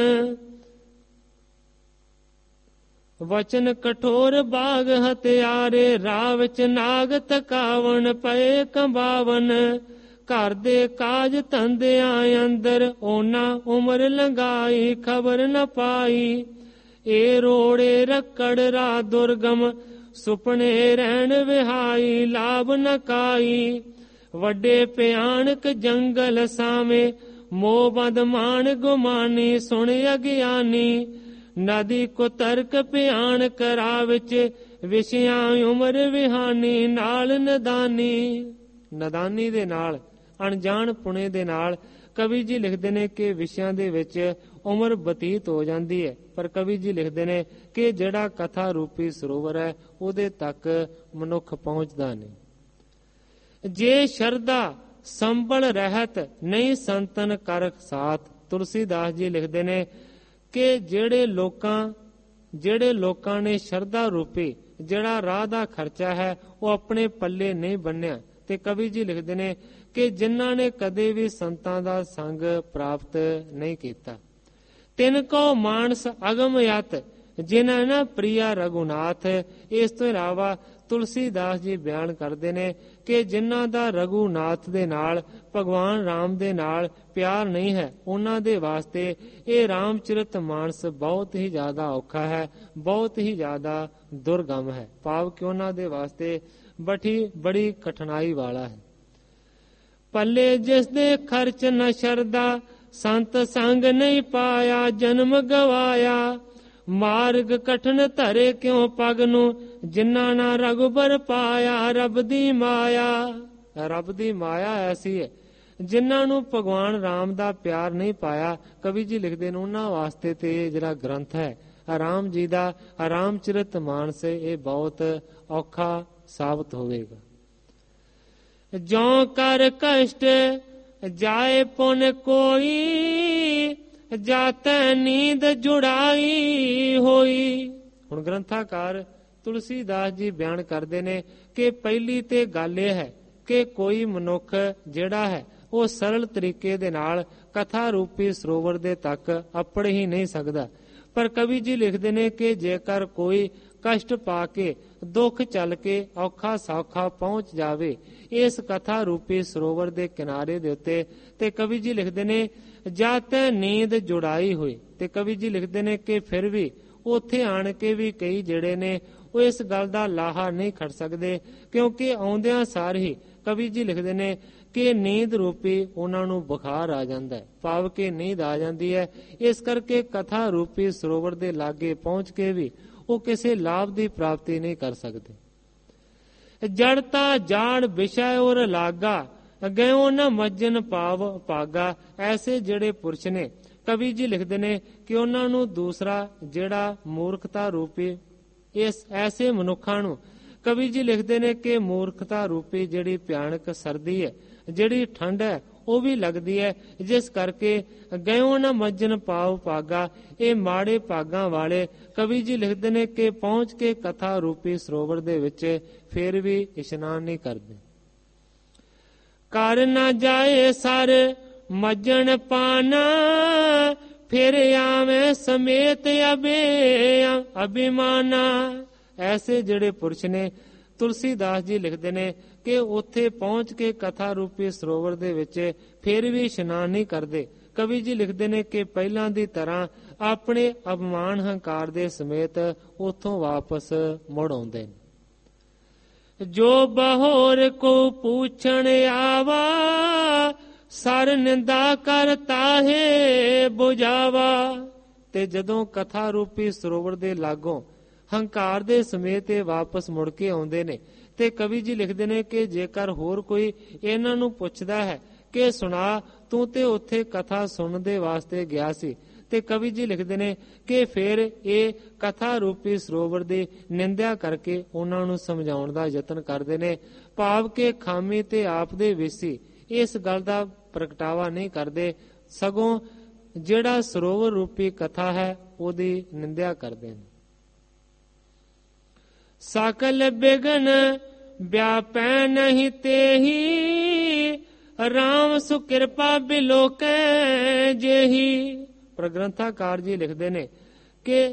ਵਚਨ ਕਠੋਰ ਬਾਗ ਹਥਿਆਰੇ, ਰਾਹ ਵਿੱਚ ਨਾਗ ਤਕਾਵਣ ਪਏ ਕੰਬਾਵਨ। ਘਰ ਦੇ ਕਾਜ ਧੰਦਿਆਂ ਅੰਦਰ, ਉਹਨਾਂ ਉਮਰ ਲੰਘਾਈ ਖਬਰ ਨ ਪਾਈ। ਇਹ ਰੋੜੇ ਰੱਕੜ ਰਾ ਦੁਰਗਮ, ਸੁਪਨੇ ਰਹਿਣ ਵਿਹਾਈ ਲਾਭ ਨ ਕਾਈ। ਵੱਡੇ ਭਿਆਨਕ ਜੰਗਲ ਸਾਵੇਂ, ਮੋਹ ਬੰਦ ਮਾਨ ਗੁਮਾਨੀ ਸੁਣ ਅਗਿਆਨੀ। ਨਦੀ ਕੁਤਰਕ ਭਿਆਨਕ ਰਾਹ ਵਿੱਚ, ਵਿਸ਼ਿਆਂ ਉਮਰ ਵਿਹਾਨੀ ਨਾਲ ਨਦਾਨੀ। ਨਦਾਨੀ ਦੇ ਨਾਲ, ਅਣਜਾਣ ਪੁਣੇ ਦੇ ਨਾਲ ਕਵੀ ਜੀ ਲਿਖਦੇ ਨੇ ਕਿ ਵਿਸ਼ਿਆਂ ਦੇ ਵਿੱਚ ਉਮਰ ਬਤੀਤ ਹੋ ਜਾਂਦੀ ਹੈ, ਪਰ ਕਵੀ ਜੀ ਲਿਖਦੇ ਨੇ ਕਿ ਜਿਹੜਾ ਕਥਾ ਰੂਪੀ ਸਰੋਵਰ ਹੈ ਉਹਦੇ ਤੱਕ ਮਨੁੱਖ ਪਹੁੰਚਦਾ ਨਹੀਂ। ਜੇ ਸ਼ਰਧਾ ਸੰਭਲ ਰਹਿਤ, ਨਹੀਂ ਸੰਤਨ ਕਰ ਸਾਥ। ਤੁਲਸੀਦਾਸ ਜੀ ਲਿਖਦੇ ਨੇ ਕਿ ਜਿਹੜੇ ਲੋਕਾਂ ਜਿਹੜੇ ਲੋਕਾਂ ਨੇ ਸ਼ਰਧਾ ਰੂਪੀ ਜਿਹੜਾ ਰਾਹ ਦਾ ਖਰਚਾ ਹੈ ਉਹ ਆਪਣੇ ਪੱਲੇ ਨਹੀਂ ਬੰਨਿਆ, ਤੇ ਕਵੀ ਜੀ ਲਿਖਦੇ ਨੇ ਕਿ ਜਿਨ੍ਹਾਂ ਨੇ ਕਦੇ ਵੀ ਸੰਤਾਂ ਦਾ ਸੰਗ ਪ੍ਰਾਪਤ ਨਹੀਂ ਕੀਤਾ। ਤਿਨ ਕੋ ਮਾਨਸ ਅਗਮ ਯਤ, ਜਿਨ੍ਹਾਂ ਨਾ ਪ੍ਰਿਆ ਰਘੁਨਾਥ। ਇਸ ਤੋਂ ਇਲਾਵਾ ਤੁਲਸੀਦਾਸ ਜੀ ਬਿਆਨ ਕਰਦੇ ਨੇ ਕਿ ਜਿਨ੍ਹਾਂ ਦਾ ਰਘੁਨਾਥ ਦੇ ਨਾਲ, ਭਗਵਾਨ ਰਾਮ ਦੇ ਨਾਲ ਪਿਆਰ ਨਹੀਂ ਹੈ, ਉਹਨਾਂ ਦੇ ਵਾਸਤੇ ਇਹ ਰਾਮਚਰਿਤ ਮਾਨਸ ਬਹੁਤ ਹੀ ਜ਼ਿਆਦਾ ਔਖਾ ਹੈ, ਬਹੁਤ ਹੀ ਜ਼ਿਆਦਾ ਦੁਰਗਮ ਹੈ। ਭਾਵ ਕਿ ਉਹਨਾਂ ਦੇ ਵਾਸਤੇ ਬੜੀ ਬੜੀ ਕਠਿਨਾਈ ਵਾਲਾ ਹੈ। ਪੱਲੇ ਜਿਸ ਦੇ ਖਰਚ ਨ ਸ਼ਰਦਾ, ਸੰਤ ਸੰਗ ਨਹੀਂ ਪਾਇਆ ਜਨਮ ਗਵਾਇਆ। ਮਾਰਗ ਕਠਨ ਧਰੇ ਕਿਉ ਪਗ ਨੂੰ, ਜਿਨ੍ਹਾਂ ਨਾ ਰਘੁਬਰ ਪਾਇਆ ਰੱਬ ਦੀ ਮਾਇਆ। ਰੱਬ ਦੀ ਮਾਇਆ ਐਸੀ ਹੈ, ਜਿਨ੍ਹਾਂ ਨੂੰ ਭਗਵਾਨ ਰਾਮ ਦਾ ਪਿਆਰ ਨਹੀਂ ਪਾਇਆ। ਕਵੀ ਜੀ ਲਿਖਦੇ ਨੇ ਉਹਨਾਂ ਵਾਸਤੇ ਤੇ ਜਿਹੜਾ ਗ੍ਰੰਥ ਹੈ ਰਾਮ ਜੀ ਦਾ ਰਾਮਚਰਿਤ ਮਾਨਸ, ਇਹ ਬਹੁਤ ਔਖਾ ਸਾਬਤ ਹੋਵੇਗਾ। ਜੋ ਕਰ ਕਸ਼ਟ ਜਾਏ ਪੁਨ ਕੋਈ, ਜਾਤੈ ਨੀਂਦ ਜੁੜਾਈ ਹੋਈ। ਹੁਣ ਗ੍ਰੰਥਾਕਾਰ ਤੁਲਸੀਦਾਸ ਜੀ ਬਿਆਨ ਕਰਦੇ ਨੇ ਕਿ ਪਹਿਲੀ ਤੇ ਗੱਲ ਇਹ ਹੈ ਕਿ ਕੋਈ ਮਨੁੱਖ ਜਿਹੜਾ ਹੈ ਉਹ ਸਰਲ ਤਰੀਕੇ ਦੇ ਨਾਲ ਕਥਾ ਰੂਪੀ ਸਰੋਵਰ ਦੇ ਤੱਕ ਅੱਪੜ ਹੀ ਨਹੀਂ ਸਕਦਾ। ਪਰ ਕਵੀ ਜੀ ਲਿਖਦੇ ਨੇ ਕਿ ਜੇਕਰ ਕੋਈ ਕਸ਼ਟ ਪਾ ਕੇ, ਦੁੱਖ ਚੱਲ ਕੇ ਔਖਾ ਸੌਖਾ ਪਹੁੰਚ ਜਾਵੇ ਇਸ ਕਥਾ ਰੂਪੀ ਸਰੋਵਰ ਦੇ ਕਿਨਾਰੇ ਦੇ ਉੱਤੇ, ਤੇ ਕਵੀ ਜੀ ਲਿਖਦੇ ਨੇ ਜਾਤੈ ਨੀਂਦ ਜੁੜਾਈ ਹੋਈ। ਤੇ ਕਵੀ ਜੀ ਲਿਖਦੇ ਨੇ ਕਿ ਫਿਰ ਵੀ ਉੱਥੇ ਆਣ ਕੇ ਵੀ ਕਈ ਜਿਹੜੇ ਨੇ ਉਹ ਇਸ ਗੱਲ ਦਾ ਲਾਹਾ ਨਹੀਂ ਖੱਟ ਸਕਦੇ, ਕਿਉਂਕਿ ਆਉਂਦਿਆਂ ਸਾਰ ਹੀ ਕਵੀ ਜੀ ਲਿਖਦੇ ਨੇ ਕਿ ਨੀਂਦ ਰੂਪੀ ਉਹਨਾਂ ਨੂੰ ਬੁਖਾਰ ਆ ਜਾਂਦਾ ਹੈ, ਭਾਵ ਕਿ ਨੀਂਦ ਆ ਜਾਂਦੀ ਹੈ। ਇਸ ਕਰਕੇ ਕਥਾ ਰੂਪੀ ਸਰੋਵਰ ਦੇ ਲਾਗੇ ਪਹੁੰਚ ਕੇ ਵੀ ਉਹ ਕਿਸੇ ਲਾਭ ਦੀ ਪ੍ਰਾਪਤੀ ਨਹੀਂ ਕਰ ਸਕਦੇ। ਜੜਤਾ ਜਾੜ ਵਿਸ਼ਾ ਔਰ ਲਾਗਾ, ਗਇਓ ਨ ਮੱਜਨ ਪਾਵ ਪਾਗਾ। ਐਸੇ ਜਿਹੜੇ ਪੁਰਸ਼ ਨੇ, ਕਵੀ ਜੀ ਲਿਖਦੇ ਨੇ ਕਿ ਉਹਨਾਂ ਨੂੰ ਦੂਸਰਾ ਜਿਹੜਾ ਮੂਰਖਤਾ ਰੂਪੀ, ਇਸ ਐਸੇ ਮਨੁੱਖਾਂ ਨੂੰ ਕਵੀ ਜੀ ਲਿਖਦੇ ਨੇ ਕਿ ਮੂਰਖਤਾ ਰੂਪੀ ਜਿਹੜੀ ਭਿਆਨਕ ਸਰਦੀ ਹੈ, ਜਿਹੜੀ ਠੰਡ ਹੈ, ਉਹ ਵੀ ਲੱਗਦੀ ਹੈ, ਜਿਸ ਕਰਕੇ ਗਇਓ ਨ ਮੱਜਨ ਪਾਵ ਪਾਗਾ। ਇਹ ਮਾੜੇ ਭਾਗਾਂ ਵਾਲੇ ਕਵੀ ਜੀ ਲਿਖਦੇ ਨੇ ਕਿ ਪਹੁੰਚ ਕੇ ਕਥਾ ਰੂਪੀ ਸਰੋਵਰ ਦੇ ਵਿੱਚ ਫਿਰ ਵੀ ਇਸ਼ਨਾਨ ਨਹੀਂ ਕਰਦੇ। ਕਰ ਨਾ ਜਾਏ ਸਰ ਮੱਜਣ ਪਾਨਾ, ਫਿਰ ਆਵੇਂ ਸਮੇਤ ਅਬੇ ਅਭਿਮਾਨਾ। ਐਸੇ ਜਿਹੜੇ ਪੁਰਸ਼ ਨੇ, ਤੁਲਸੀਦਾਸ ਜੀ ਲਿਖਦੇ ਨੇ ਕਿ ਉੱਥੇ ਪਹੁੰਚ ਕੇ ਕਥਾ ਰੂਪੀ ਸਰੋਵਰ ਦੇ ਵਿੱਚ ਫਿਰ ਵੀ ਇਸ਼ਨਾਨ ਨਹੀਂ ਕਰਦੇ। ਕਵੀ ਜੀ ਲਿਖਦੇ ਨੇ ਕਿ ਪਹਿਲਾਂ ਦੀ ਤਰ੍ਹਾਂ ਆਪਣੇ ਅਭਿਮਾਨ ਹੰਕਾਰ ਦੇ ਸਮੇਤ ਉੱਥੋਂ ਵਾਪਸ ਮੁੜ ਆਉਂਦੇ ਨੇ। ਜੋ ਬਹੋਰ ਕੋ ਪੁੱਛਣ ਆਵਾ, ਸਰ ਨਿੰਦਾ ਕਰ ਤਾਹੇ ਬੁਝਾਵਾ। ਤੇ ਜਦੋਂ ਕਥਾ ਰੂਪੀ ਸਰੋਵਰ ਦੇ ਲਾਗੋਂ ਹੰਕਾਰ ਦੇ ਸਮੇਤ ਇਹ ਵਾਪਸ ਮੁੜ ਕੇ ਆਉਂਦੇ ਨੇ, ਤੇ ਕਵੀ ਜੀ ਲਿਖਦੇ ਨੇ ਕਿ ਜੇਕਰ ਹੋਰ ਕੋਈ ਇਹਨਾਂ ਨੂੰ ਪੁੱਛਦਾ ਹੈ ਕਿ ਸੁਣਾ, ਤੂੰ ਤੇ ਉੱਥੇ ਕਥਾ ਸੁਣਨ ਦੇ ਵਾਸਤੇ ਗਿਆ ਸੀ, ਤੇ ਕਵੀ ਜੀ ਲਿਖਦੇ ਨੇ ਕਿ ਫਿਰ ਇਹ ਕਥਾ ਰੂਪੀ ਸਰੋਵਰ ਦੀ ਨਿੰਦਿਆ ਕਰਕੇ ਉਹਨਾਂ ਨੂੰ ਸਮਝਾਉਣ ਦਾ ਯਤਨ ਕਰਦੇ ਨੇ, ਭਾਵ ਕਿ ਖਾਮੀ ਤੇ ਆਪ ਦੇ ਵੇਸੀ ਇਸ ਗੱਲ ਦਾ ਪ੍ਰਗਟਾਵਾ ਨਹੀਂ ਕਰਦੇ, ਸਗੋਂ ਜਿਹੜਾ ਸਰੋਵਰ ਰੂਪੀ ਕਥਾ ਹੈ ਉਹਦੀ ਨਿੰਦਿਆ ਕਰਦੇ ਨੇ। ਸਕਲ ਬਿਗਨ ਵਿਆਪੈ ਨਹੀਂ ਤੇਹੀ, ਰਾਮ ਸੁ ਕਿਰਪਾ ਬਿਲੋਕੈ ਜੇਹੀ। ਪਰ ਗ੍ਰੰਥਾਕਾਰ ਜੀ ਲਿਖਦੇ ਨੇ ਕਿ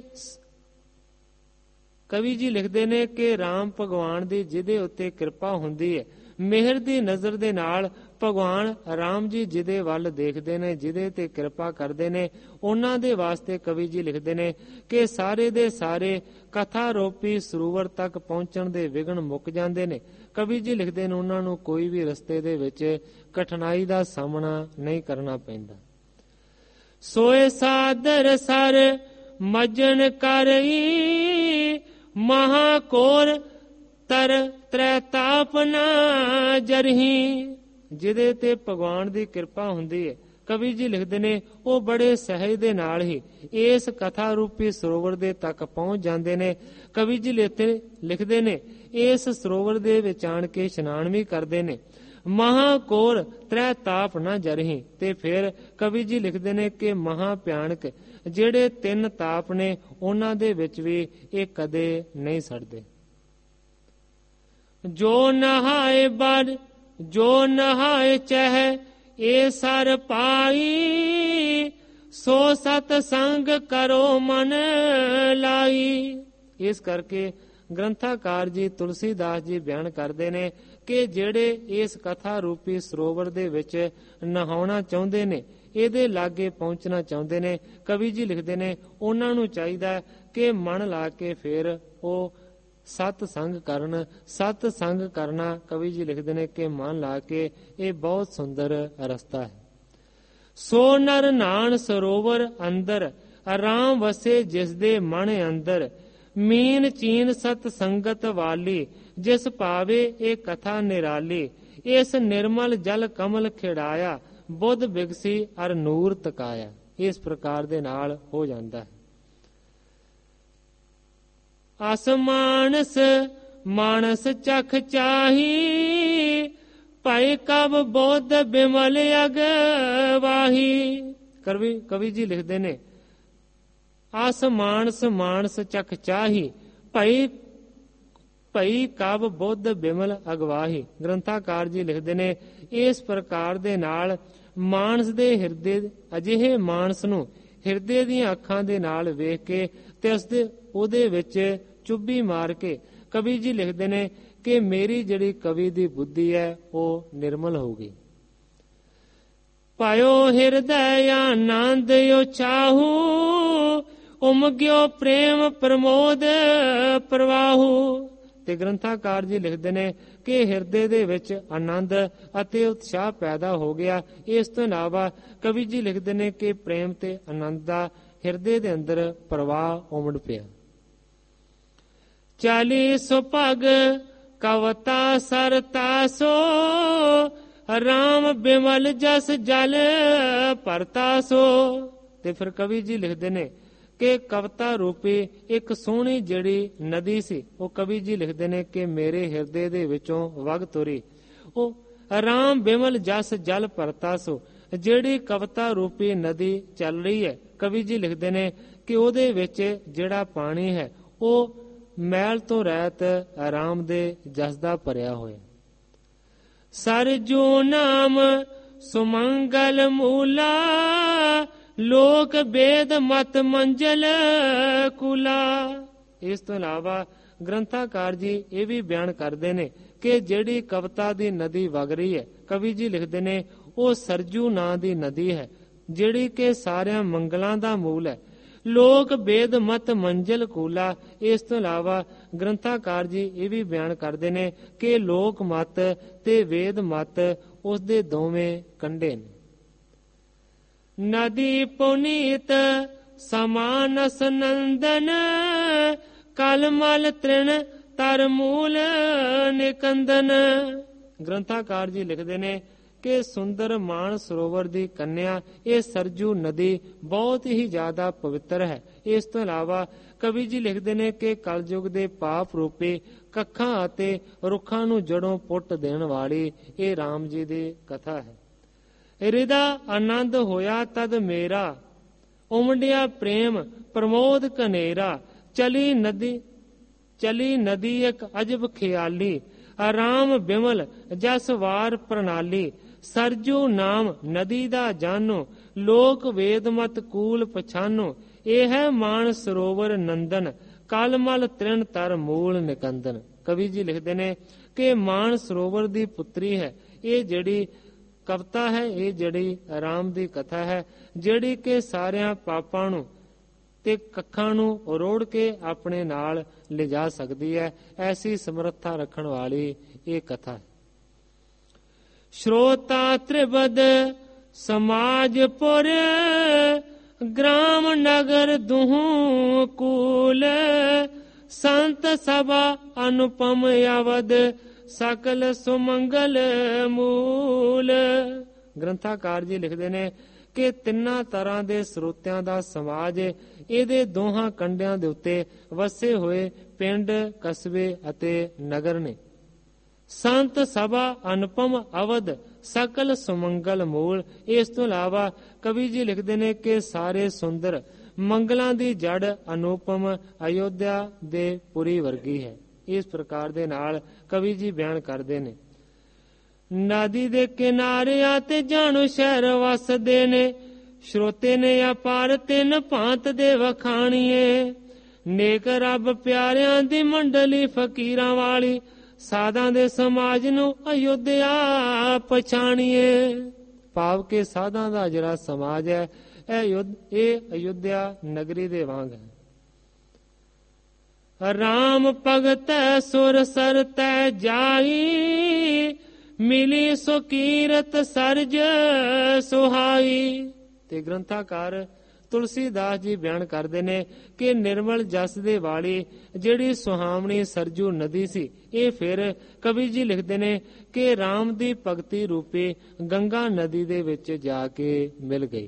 ਕਵੀ ਜੀ ਲਿਖਦੇ ਨੇ ਕਿ ਰਾਮ ਭਗਵਾਨ ਦੀ ਜਿਹਦੇ ਉੱਤੇ ਕਿਰਪਾ ਹੁੰਦੀ ਹੈ, ਮਿਹਰ ਦੀ ਨਜ਼ਰ ਦੇ ਨਾਲ ਭਗਵਾਨ ਰਾਮ ਜੀ ਜਿਹਦੇ ਵੱਲ ਦੇਖਦੇ ਨੇ, ਜਿਹਦੇ ਤੇ ਕਿਰਪਾ ਕਰਦੇ ਨੇ, ਉਹਨਾਂ ਦੇ ਵਾਸਤੇ ਕਵੀ ਜੀ ਲਿਖਦੇ ਨੇ ਕਿ ਸਾਰੇ ਦੇ ਸਾਰੇ ਕਥਾ ਰੂਪੀ ਸਰੋਵਰ ਤੱਕ ਪਹੁੰਚਣ ਦੇ ਵਿਘਨ ਮੁੱਕ ਜਾਂਦੇ ਨੇ। ਕਵੀ ਜੀ ਲਿਖਦੇ ਨੇ ਉਹਨਾਂ ਨੂੰ ਕੋਈ ਵੀ ਰਸਤੇ ਦੇ ਵਿੱਚ ਕਠਿਨਾਈ ਦਾ ਸਾਹਮਣਾ ਨਹੀਂ ਕਰਨਾ ਪੈਂਦਾ। ਸੋਏ ਸਾਦਰ ਸਰ ਮਜਨ ਕਰਈ, ਮਹਾਕੋਰ ਤਰ ਤ੍ਰੈ ਤਾਪ ਨਾ ਜਰਹੀ। ਜਿਹਦੇ ਤੇ ਭਗਵਾਨ ਦੀ ਕਿਰਪਾ ਹੁੰਦੀ ਹੈ, ਕਵੀ ਜੀ ਲਿਖਦੇ ਨੇ ਉਹ ਬੜੇ ਸਹਿਜ ਦੇ ਨਾਲ ਹੀ ਇਸ ਕਥਾ ਰੂਪੀ ਸਰੋਵਰ ਦੇ ਤੱਕ ਪਹੁੰਚ ਜਾਂਦੇ ਨੇ। ਕਵੀ ਜੀ ਲਿਖਦੇ ਨੇ ਇਸ ਸਰੋਵਰ ਦੇ ਵਿੱਚ ਆਣ ਕੇ ਇਸ਼ਨਾਨ ਵੀ ਕਰਦੇ ਨੇ। ਮਹਾਕੋਰ ਤ੍ਰੈ ਤਾਪ ਨਾ ਜਰਹੀ, ਤੇ ਫਿਰ ਕਵੀ ਜੀ ਲਿਖਦੇ ਨੇ ਕਿ ਮਹਾ ਭਿਆਨਕ ਜਿਹੜੇ ਤਿੰਨ ਤਾਪ ਨੇ ਉਹਨਾਂ ਦੇ ਵਿੱਚ ਵੀ ਇਹ ਕਦੇ ਨਹੀਂ ਸੜਦੇ। ਜੋ ਨਹਾਏ ਬਰ ਜੋ ਨਹਾਏ ਚਹ ਇਹ ਸਰ ਪਾਈ, ਸੋ ਸਤ ਸੰਗ ਕਰੋ ਮਨ ਲਾਈ। ਇਸ ਕਰਕੇ ਗ੍ਰੰਥਾਕਾਰ ਜੀ ਤੁਲਸੀਦਾਸ ਜੀ ਬਿਆਨ ਕਰਦੇ ਨੇ ਕਿ ਜਿਹੜੇ ਇਸ ਕਥਾ ਰੂਪੀ ਸਰੋਵਰ ਦੇ ਵਿੱਚ ਨਹਾਉਣਾ ਚਾਹੁੰਦੇ ਨੇ, ਇਹਦੇ ਲਾਗੇ ਪਹੁੰਚਣਾ ਚਾਹੁੰਦੇ ਨੇ, ਕਵੀ ਜੀ ਲਿਖਦੇ ਨੇ ਉਹਨਾਂ ਨੂੰ ਚਾਹੀਦਾ ਕਿ ਮਨ ਲਾ ਕੇ ਫਿਰ ਉਹ ਸਤ ਸੰਗ ਕਰਨ। ਸਤ ਸੰਗ ਕਰਨਾ ਕਵੀ ਜੀ ਲਿਖਦੇ ਨੇ ਕਿ ਮਨ ਲਾ ਕੇ ਇਹ ਬਹੁਤ ਸੁੰਦਰ ਰਸਤਾ ਹੈ। ਸੋ ਨਰ ਨਾਨ ਸਰੋਵਰ ਅੰਦਰ, ਆਰਾਮ ਵਸੇ ਜਿਸ ਦੇ ਮਨ ਅੰਦਰ, ਮੀਨ ਚੀਨ ਸਤ ਸੰਗਤ ਵਾਲੀ, ਜਿਸ ਭਾਵੇ ਇਹ ਕਥਾ ਨਿਰਾਲੀ। ਇਸ ਨਿਰਮਲ ਜਲ ਕਮਲ ਖਿੜਾਇਆ, ਬੁੱਧ ਬਿਗਸੀ ਅਰ ਨੂਰ ਤਕਾਇਆ। ਇਸ ਪ੍ਰਕਾਰ ਦੇ ਨਾਲ ਹੋ ਜਾਂਦਾ ਹੈ। ਅਸਮਾਨਸ ਮਾਨਸ ਚਖ ਚਾਹੀ, ਭਾਈ ਕਬ ਬੁੱਧ ਬਿਮਲ ਅਗਵਾਹੀ। ਕਵੀ ਕਵੀ ਜੀ ਲਿਖਦੇ ਨੇ ਆਸ ਮਾਨਸ ਮਾਨਸ ਚਖ ਚਾਹੀ, ਭਾਈ ਭਈ ਕਬ ਬੁੱਧ ਬਿਮਲ ਅਗਵਾਹੀ। ਗ੍ਰੰਥਾਕਾਰ ਜੀ ਲਿਖਦੇ ਨੇ ਇਸ ਪ੍ਰਕਾਰ ਦੇ ਨਾਲ ਮਾਨਸ ਦੇ ਹਿਰਦੇ, ਅਜਿਹੇ ਮਾਨਸ ਨੂੰ ਹਿਰਦੇ ਦੀਆਂ ਅੱਖਾਂ ਦੇ ਨਾਲ ਵੇਖ ਕੇ ਤੇ ਉਸਦੇ ਉਹਦੇ ਵਿੱਚ ਚੁੱਭੀ ਮਾਰ ਕੇ ਕਵੀ ਜੀ ਲਿਖਦੇ ਨੇ ਕਿ ਮੇਰੀ ਜਿਹੜੀ ਕਵੀ ਦੀ ਬੁੱਧੀ ਹੈ ਉਹ ਨਿਰਮਲ ਹੋਊਗੀ। ਪਾਇਓ ਹਿਰਦੈ ਆਨੰਦ ਉਛਾਹੂ, ਉਮਗਿਓ ਪ੍ਰੇਮ ਪ੍ਰਮੋਦ ਪ੍ਰਵਾਹੂ। ਤੇ ਗ੍ਰੰਥਾਕਾਰ ਜੀ ਲਿਖਦੇ ਨੇ ਕਿ ਹਿਰਦੇ ਦੇ ਵਿੱਚ ਆਨੰਦ ਅਤੇ ਉਤਸ਼ਾਹ ਪੈਦਾ ਹੋ ਗਿਆ। ਇਸ ਤੋਂ ਇਲਾਵਾ ਕਵੀ ਜੀ ਲਿਖਦੇ ਨੇ ਕਿ ਪ੍ਰੇਮ ਤੇ ਆਨੰਦ ਦਾ ਹਿਰਦੇ ਦੇ ਅੰਦਰ ਪ੍ਰਵਾਹ ਉਮੜ ਪਿਆ। ਚਾਲੀ ਸੁਭਗ ਕਵਤਾ ਸਰਤਾ ਸੋ, ਰਾਮ ਬਿਮਲ ਜਸ ਜਲ ਭਰਤਾ ਸੋ। ਤੇ ਫਿਰ ਕਵੀ ਜੀ ਲਿਖਦੇ ਨੇ ਕਿ ਕਵਤਾ ਰੂਪੀ ਇੱਕ ਸੋਹਣੀ ਜਿਹੜੀ ਨਦੀ ਸੀ, ਉਹ ਕਵੀ ਜੀ ਲਿਖਦੇ ਨੇ ਕਿ ਮੇਰੇ ਹਿਰਦੇ ਦੇ ਵਿੱਚੋਂ ਵਗ ਤੁਰੀ। ਉਹ ਰਾਮ ਬਿਮਲ ਜਸ ਜਲ ਭਰਤਾ ਸੋ, ਜਿਹੜੀ ਕਵਤਾ ਰੂਪੀ ਨਦੀ ਚੱਲ ਰਹੀ ਹੈ, ਕਵੀ ਜੀ ਲਿਖਦੇ ਨੇ ਕਿ ਉਹਦੇ ਵਿੱਚ ਜਿਹੜਾ ਪਾਣੀ ਹੈ ਉਹ ਮੈਲ ਤੋਂ ਰਹਿਤ ਰਾਮ ਦੇ ਜਸ ਦਾ ਭਰਿਆ ਹੋਇਆ। ਸਰਜੂ ਨਾਮ ਸੁਮੰਗਲ ਮੂਲਾ, ਲੋਕ ਵੇਦ ਮਤ ਮੰਜਲ ਕੁਲਾ। ਇਸ ਤੋਂ ਇਲਾਵਾ ਗ੍ਰੰਥਾਕਾਰ ਜੀ ਇਹ ਵੀ ਬਿਆਨ ਕਰਦੇ ਨੇ ਕਿ ਜਿਹੜੀ ਕਵਿਤਾ ਦੀ ਨਦੀ ਵਗ ਰਹੀ ਹੈ, ਕਵੀ ਜੀ ਲਿਖਦੇ ਨੇ ਉਹ ਸਰਜੂ ਨਾਂ ਦੀ ਨਦੀ ਹੈ, ਜਿਹੜੀ ਕਿ ਸਾਰਿਆਂ ਮੰਗਲਾਂ ਦਾ ਮੂਲ ਹੈ। ਲੋਕ ਵੇਦ ਮਤ ਮੰਜ਼ਲ ਕੂਲਾ। ਇਸ ਤੋਂ ਇਲਾਵਾ ਗ੍ਰੰਥਾਕਾਰ ਜੀ ਇਹ ਵੀ ਬਿਆਨ ਕਰਦੇ ਨੇ ਕਿ ਲੋਕ ਮਤ ਤੇ ਵੇਦ ਮਤ ਉਸ ਦੇ ਦੋਵੇਂ ਕੰਢੇ ਨੇ। ਨਦੀ ਪੁਨੀਤ ਸਮਾਨਸ ਨੰਦਨ, ਕਲਮਲ ਤ੍ਰਿਣ ਤਰ ਮੂਲ ਨਿਕੰਦਨ। ਗ੍ਰੰਥਾਕਾਰ ਜੀ ਲਿਖਦੇ ਨੇ ਕਿ ਸੁੰਦਰ ਮਾਨ ਸਰੋਵਰ ਦੀ ਕੰਨਿਆ ਇਹ ਸਰਜੂ ਨਦੀ ਬਹੁਤ ਹੀ ਜ਼ਿਆਦਾ ਪਵਿੱਤਰ ਹੈ। ਇਸ ਤੋਂ ਇਲਾਵਾ ਕਵੀ ਜੀ ਲਿਖਦੇ ਨੇ ਕਿ ਕਲਯੁਗ ਦੇ ਪਾਪ ਰੂਪੀ ਕੱਖਾਂ ਅਤੇ ਰੁੱਖਾਂ ਨੂੰ ਜੜੋਂ ਪੁੱਟ ਦੇਣ ਵਾਲੀ ਇਹ ਰਾਮ ਜੀ ਦੀ ਕਥਾ ਹੈ। ਹਿਰਦਾ ਆਨੰਦ ਹੋਇਆ ਤਦ ਮੇਰਾ, ਉਮੜਿਆ ਪ੍ਰੇਮ ਪ੍ਰਮੋਦ ਕਨੇਰਾ। ਚਲੀ ਨਦੀ ਚਲੀ ਨਦੀ ਇੱਕ ਅਜਬ ਖਿਆਲੀ, ਆਰਾਮ ਬਿਮਲ ਜਸ ਵਾਰ ਪ੍ਰਣਾਲੀ। ਸਰਜੂ ਨਾਮ ਨਦੀ ਦਾ ਜਾਨੋ, ਲੋਕ ਵੇਦ ਮਤ ਕੂਲ ਪਛਾਨੋ। ਇਹ ਹੈ ਮਾਨ ਸਰੋਵਰ ਨੰਦਨ, ਕਲਮਲ ਤ੍ਰਿਣ ਤਰ ਮੂਲ ਨਿਕੰਦਨ। ਕਵੀ ਜੀ ਲਿਖਦੇ ਨੇ ਕਿ ਮਾਨ ਸਰੋਵਰ ਦੀ ਪੁੱਤਰੀ ਹੈ ਇਹ ਜਿਹੜੀ ਕਵਿਤਾ ਹੈ ਇਹ ਜਿਹੜੀ ਰਾਮ ਦੀ ਕਥਾ ਹੈ, ਜਿਹੜੀ ਕਿ ਸਾਰਿਆਂ ਪਾਪਾਂ ਨੂੰ ਤੇ ਕੱਖਾਂ ਨੂੰ ਰੋੜ ਕੇ ਆਪਣੇ ਨਾਲ ਲਿਜਾ ਸਕਦੀ ਹੈ। ਐਸੀ ਸਮਰੱਥਾ ਰੱਖਣ ਵਾਲੀ ਇਹ ਕਥਾ ਹੈ। ਸ਼੍ਰੋਤਾ ਤ੍ਰਿਬਦ ਸਮਾਜਪੁਰ, ਗ੍ਰਾਮ ਨਗਰ ਦੁਹੂ ਕੂਲ, ਸੰਤ ਸਭਾ ਅਨੁਪਮ ਅਵਧ, ਸਕਲ ਸੁਮੰਗਲ ਮੂਲ। ਗ੍ਰੰਥਾਕਾਰ ਜੀ ਲਿਖਦੇ ਨੇ ਕਿ ਤਿੰਨਾਂ ਤਰ੍ਹਾਂ ਦੇ ਸਰੋਤਿਆਂ ਦਾ ਸਮਾਜ ਇਹਦੇ ਦੋਹਾਂ ਕੰਢਿਆਂ ਦੇ ਉੱਤੇ ਵਸੇ ਹੋਏ ਪਿੰਡ, ਕਸਬੇ ਅਤੇ ਨਗਰ ਨੇ। ਸੰਤ ਸਭਾ ਅਨੁਪਮ ਅਵਧ, ਸਕਲ ਸੁਮੰਗਲ ਮੂਲ। ਇਸ ਤੋਂ ਇਲਾਵਾ ਕਵੀ ਜੀ ਲਿਖਦੇ ਨੇ ਕਿ ਸਾਰੇ ਸੁੰਦਰ ਮੰਗਲਾਂ ਦੀ ਜੜ ਅਨੁਪਮ ਅਯੋਧਿਆ ਦੇ ਪੁਰੀ ਵਰਗੀ ਹੈ। ਇਸ ਪ੍ਰਕਾਰ ਦੇ ਨਾਲ ਕਵੀ ਜੀ ਬਿਆਨ ਕਰਦੇ ਨੇ। ਨਦੀ ਦੇ ਕਿਨਾਰਿਆਂ ਤੇ ਜਾਣੋ ਸ਼ਹਿਰ ਵਸਦੇ ਨੇ, ਸ਼ਰੋਤੇ ਨੇ ਅਪਾਰ ਤਿੰਨ ਭਾਂਤ ਦੇ ਵਖਾਣੀਏ। ਨੇਕ ਰੱਬ ਪਿਆਰਿਆਂ ਦੀ ਮੰਡਲੀ ਫਕੀਰਾਂ ਵਾਲੀ, ਸਾਧਾਂ ਦੇ ਸਮਾਜ ਨੂੰ ਅਯੋਧਿਆ ਪਛਾਣੀਏ। ਭਾਵ ਕਿ ਸਾਧਾਂ ਦਾ ਜਿਹੜਾ ਸਮਾਜ ਹੈ ਇਹ ਅਯੋਧਿਆ ਨਗਰੀ ਦੇ ਵਾਂਗ ਹੈ। ਰਾਮ ਭਗਤ ਸੁਰ ਸਰ ਤੈ ਜਾਈ, ਮਿਲੀ ਸੋ ਕੀਰਤ ਸਰਜ ਸੁਹਾਈ। ਤੇ ਗ੍ਰੰਥਾਕਾਰ ਤੁਲਸੀਦਾਸ ਜੀ ਬਿਆਨ ਕਰਦੇ ਨੇ ਕਿ ਨਿਰਮਲ ਜਸ ਦੇ ਵਾਲੀ ਜਿਹੜੀ ਸੁਹਾਵਣੀ ਸਰਜੂ ਨਦੀ ਸੀ, ਇਹ ਫਿਰ ਕਵੀ ਜੀ ਲਿਖਦੇ ਨੇ ਕਿ ਰਾਮ ਦੀ ਭਗਤੀ ਰੂਪੀ ਗੰਗਾ ਨਦੀ ਦੇ ਵਿੱਚ ਜਾ ਕੇ ਮਿਲ ਗਈ।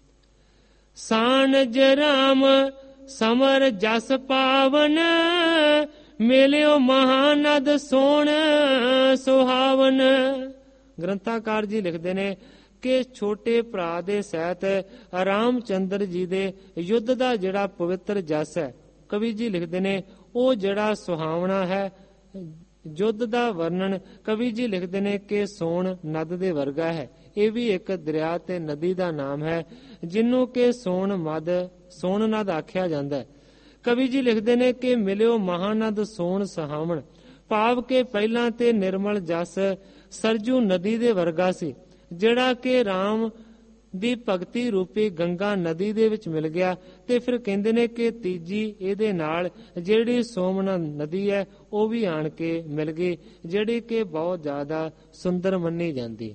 ਸਾਨਜ ਰਾਮ ਸਮਰ ਜਸ ਪਾਵਨ, ਮਿਲਿਓ ਮਹਾਨਦ ਸੋਣ ਸੁਹਾਵਨ। ਗ੍ਰੰਥਾਕਾਰ ਜੀ ਲਿਖਦੇ ਨੇ ਕਿ ਛੋਟੇ ਭਰਾ ਦੇ ਸਹਿਤ ਰਾਮ ਚੰਦਰ ਜੀ ਦੇ ਯੁੱਧ ਦਾ ਜਿਹੜਾ ਪਵਿੱਤਰ ਜਸ ਹੈ, ਕਵੀ ਜੀ ਲਿਖਦੇ ਨੇ ਉਹ ਜਿਹੜਾ ਸੁਹਾਵਣਾ ਹੈ। ਯੁੱਧ ਦਾ ਵਰਣਨ ਕਵੀ ਜੀ ਲਿਖਦੇ ਨੇ ਕਿ ਸੋਣ ਨਦ ਦੇ ਵਰਗਾ ਹੈ। ਇਹ ਵੀ ਇੱਕ ਦਰਿਆ ਤੇ ਨਦੀ ਦਾ ਨਾਮ ਹੈ ਜਿਹਨੂੰ ਕਿ ਸੋਣ ਮਦ ਸੋਣ ਨਦ ਆਖਿਆ ਜਾਂਦਾ ਹੈ। ਕਵੀ ਜੀ ਲਿਖਦੇ ਨੇ ਕਿ ਮਿਲਿਓ ਮਹਾਨਦ ਸੋਣ ਸੁਹਾਵਣ, ਭਾਵ ਕਿ ਪਹਿਲਾਂ ਤੇ ਨਿਰਮਲ ਜਸ ਸਰਜੂ ਨਦੀ ਦੇ ਵਰਗਾ ਸੀ, ਜਿਹੜਾ ਕਿ ਰਾਮ ਦੀ ਭਗਤੀ ਰੂਪੀ ਗੰਗਾ ਨਦੀ ਦੇ ਵਿੱਚ ਮਿਲ ਗਿਆ। ਤੇ ਫਿਰ ਕਹਿੰਦੇ ਨੇ ਕਿ ਤੀਜੀ ਇਹਦੇ ਨਾਲ ਜਿਹੜੀ ਸੋਮਨਾ ਨਦੀ ਹੈ ਉਹ ਵੀ ਆਣ ਕੇ ਮਿਲ ਗਈ, ਜਿਹੜੀ ਕਿ ਬਹੁਤ ਜ਼ਿਆਦਾ ਸੁੰਦਰ ਮੰਨੀ ਜਾਂਦੀ।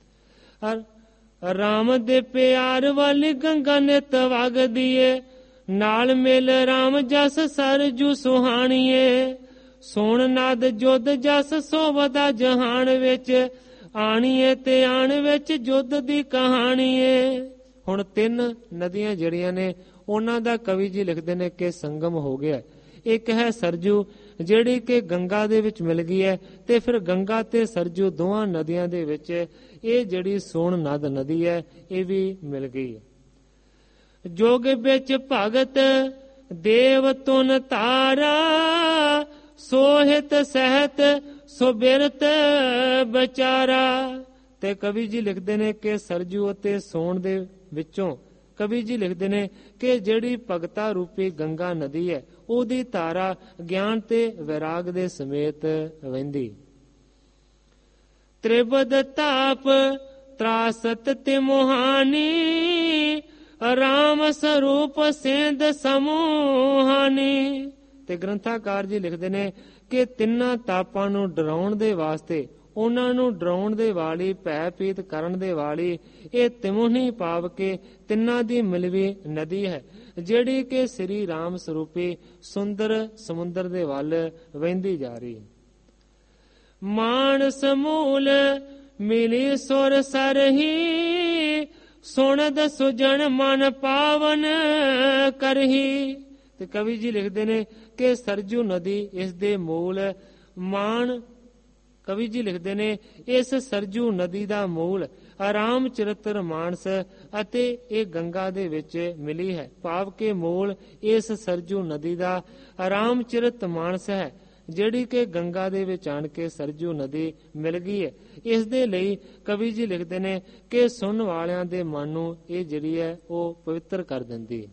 ਰਾਮ ਦੇ ਪਿਆਰ ਵਾਲੀ ਗੰਗਾ ਨਿਤ ਵਗਦੀ ਏ, ਨਾਲ ਮਿਲ ਰਾਮ ਜਸ ਸਰਜੂ ਸੁਹਾਣੀਏ। ਸੋਣ ਨਦ ਜੁਦ ਜਸ ਸੋਭਦਾ ਜਹਾਨ ਵਿੱਚ, ਆਣੀਏ ਤੇ ਆਣ ਵਿੱਚ ਜੁੱਧ ਦੀ ਕਹਾਣੀ ਏ। ਹੁਣ ਤਿੰਨ ਨਦੀਆਂ ਜਿਹੜੀਆਂ ਨੇ ਉਹਨਾਂ ਦਾ ਕਵੀ ਜੀ ਲਿਖਦੇ ਨੇ ਕਿ ਸੰਗਮ ਹੋ ਗਿਆ। ਇੱਕ ਹੈ ਸਰਜੂ ਜਿਹੜੀ ਕਿ ਗੰਗਾ ਦੇ ਵਿੱਚ ਮਿਲ ਗਈ ਹੈ, ਤੇ ਫਿਰ ਗੰਗਾ ਤੇ ਸਰਜੂ ਦੋਵਾਂ ਨਦੀਆਂ ਦੇ ਵਿੱਚ ਇਹ ਜਿਹੜੀ ਸੋਣ ਨਦ ਨਦੀ ਹੈ ਇਹ ਵੀ ਮਿਲ ਗਈ ਹੈ। ਜੋਗ ਵਿੱਚ ਭਗਤ ਦੇਵ ਤੁਨ ਤਾਰਾ, ਸੋਹਿਤ ਸਹਿਤ ਸੁਬਿਰਤ ਵਿਚਾਰਾ। ਤੇ ਕਵੀ ਜੀ ਲਿਖਦੇ ਨੇ ਕਿ ਸਰਜੂ ਅਤੇ ਸੋਣ ਦੇ ਵਿੱਚੋਂ ਕਵੀ ਜੀ ਲਿਖਦੇ ਨੇ ਕਿ ਜਿਹੜੀ ਭਗਤਾ ਰੂਪੀ ਗੰਗਾ ਨਦੀ ਹੈ ਉਹਦੀ ਧਾਰਾ ਗਿਆਨ ਤੇ ਵੈਰਾਗ ਦੇ ਸਮੇਤ ਵਹਿੰਦੀ। ਤ੍ਰਿਬਦ ਤਾਪ ਤਰਾਸਤ ਤੇ ਮੋਹਾਨੀ, ਰਾਮ ਸਰੂਪ ਸਿੰਧ ਸਮੂਹਾਨੀ। ਤੇ ਗ੍ਰੰਥਾਕਾਰ ਜੀ ਲਿਖਦੇ ਨੇ ਕਿ ਤਿੰਨਾਂ ਤਾਪਾਂ ਨੂੰ ਡਰਾਉਣ ਦੇ ਵਾਸਤੇ, ਉਹਨਾਂ ਨੂੰ ਡਰਾਉਣ ਦੇ ਵਾਲੀ, ਭੈ ਪੀਤ ਕਰਨ ਦੇ ਵਾਲੀ ਇਹ ਤਿਮੋਹਨੀ ਭਾਵ ਕੇ ਤਿੰਨਾਂ ਦੀ ਮਿਲਵੀ ਨਦੀ ਹੈ, ਜਿਹੜੀ ਕਿ ਸ੍ਰੀ ਰਾਮ ਸਰੂਪੀ ਸੁੰਦਰ ਸਮੁੰਦਰ ਦੇ ਵੱਲ ਵਹਿੰਦੀ ਜਾ ਰਹੀ ਹੈ। ਮਾਨਸ ਮੂਲ ਮਿਲੀ ਸੁਰ ਸਰਹੀ, ਸੁਣਦ ਸੁਜਣ ਮਨ ਪਾਵਨ ਕਰਹੀ। ਤੇ ਕਵੀ ਜੀ ਲਿਖਦੇ ਨੇ ਕਿ ਸਰਜੂ ਨਦੀ ਇਸ ਦੇ ਮੂਲ ਮਾਨ ਕਵੀ ਜੀ ਲਿਖਦੇ ਨੇ ਇਸ ਸਰਜੂ ਨਦੀ ਦਾ ਮੂਲ ਰਾਮ ਚਰਿਤਰ ਮਾਨਸ ਅਤੇ ਇਹ ਗੰਗਾ ਦੇ ਵਿੱਚ ਮਿਲੀ ਹੈ। ਭਾਵ ਕਿ ਮੂਲ ਇਸ ਸਰਜੂ ਨਦੀ ਦਾ ਰਾਮ ਚਰਿਤ ਮਾਨਸ ਹੈ, ਜਿਹੜੀ ਕਿ ਗੰਗਾ ਦੇ ਵਿੱਚ ਆਣ ਕੇ ਸਰਜੂ ਨਦੀ ਮਿਲ ਗਈ ਹੈ। ਇਸ ਦੇ ਲਈ ਕਵੀ ਜੀ ਲਿਖਦੇ ਨੇ ਕਿ ਸੁਣਨ ਵਾਲਿਆਂ ਦੇ ਮਨ ਨੂੰ ਇਹ ਜਿਹੜੀ ਹੈ ਉਹ ਪਵਿੱਤਰ ਕਰ ਦਿੰਦੀ ਹੈ।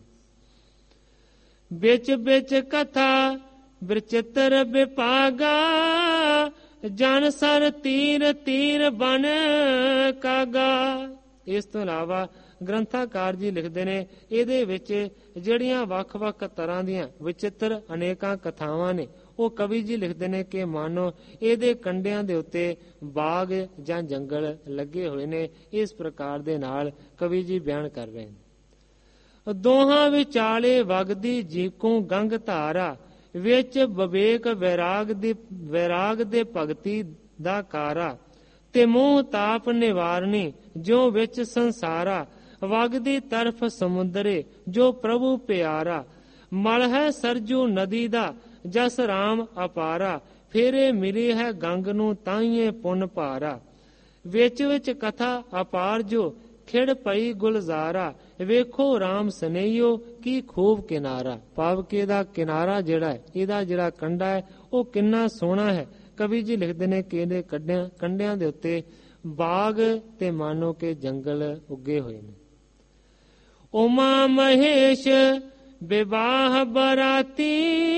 ਵਿੱਚ ਵਿੱਚ ਕਥਾ ਵਿਚਿਤ੍ਰ ਵਿਭਾਗਾ, ਜਨ ਸਰ ਤੀਰ ਤੀਰ ਬਨ ਕਾਗਾ। ਇਸ ਤੋਂ ਇਲਾਵਾ ਗ੍ਰੰਥਾਕਾਰ ਜੀ ਲਿਖਦੇ ਨੇ, ਇਹਦੇ ਵਿੱਚ ਜਿਹੜੀਆਂ ਵੱਖ-ਵੱਖ ਤਰ੍ਹਾਂ ਦੀਆਂ ਵਿਚਿੱਤਰ ਅਨੇਕਾਂ ਕਥਾਵਾਂ ਨੇ, ਉਹ ਕਵੀ ਜੀ ਲਿਖਦੇ ਨੇ ਕਿ ਮਾਨੋ ਇਹਦੇ ਕੰਢਿਆਂ ਦੇ ਉੱਤੇ ਬਾਗ ਜਾਂ ਜੰਗਲ ਲੱਗੇ ਹੋਏ ਨੇ। ਇਸ ਪ੍ਰਕਾਰ ਦੇ ਨਾਲ ਕਵੀ ਜੀ ਬਿਆਨ ਕਰ ਰਹੇ ਨੇ। ਦੋਹਾਂ ਵਿਚਾਲੇ ਵਗਦੀ ਜੀਕੂ ਗੰਗ ਧਾਰਾ, ਵਿੱਚ ਵਿਵੇਕ ਵੈਰਾਗ ਦੀ ਵੈਰਾਗ ਦੇ ਭਗਤੀ ਦਾ ਕਾਰਾ, ਤੇ ਮੂੰਹ ਤਾਪ ਨਿਵਾਰਨੀ ਜੋ ਵਿੱਚ ਸੰਸਾਰਾ, ਵਗਦੀ ਤਰਫ ਸਮੁੰਦਰੇ ਜੋ ਪ੍ਰਭੂ ਪਿਆਰਾ, ਮਲ ਹੈ ਸਰਜੂ ਨਦੀ ਦਾ ਜਸ ਰਾਮ ਅਪਾਰਾ, ਫੇਰੇ ਮਿਲੀ ਹੈ ਗੰਗ ਨੂੰ ਤਾਈਏ ਪੁੰਨ ਭਾਰਾ, ਵਿੱਚ ਵਿੱਚ ਕਥਾ ਅਪਾਰ ਜੋ ਖਿੜ ਪਈ ਗੁਲਜ਼ਾਰਾ, ਵੇਖੋ ਰਾਮ ਸਨੇਹੀਓ ਕੀ ਖੂਬ ਕਿਨਾਰਾ। ਭਾਵ ਕਿ ਇਹਦਾ ਕਿਨਾਰਾ ਜਿਹੜਾ ਹੈ, ਇਹਦਾ ਜਿਹੜਾ ਕੰਢਾ ਹੈ, ਉਹ ਕਿੰਨਾ ਸੋਹਣਾ ਹੈ। ਕਵੀ ਜੀ ਲਿਖਦੇ ਨੇ ਕਿ ਇਹਦੇ ਕੰਢਿਆਂ ਕੰਢਿਆਂ ਦੇ ਉੱਤੇ ਬਾਗ ਤੇ ਮਾਨੋ ਕਿ ਜੰਗਲ ਉੱਗੇ ਹੋਏ ਨੇ। ਉਮਾ ਮਹੇਸ਼ ਵਿਵਾਹ ਬਰਾਤੀ,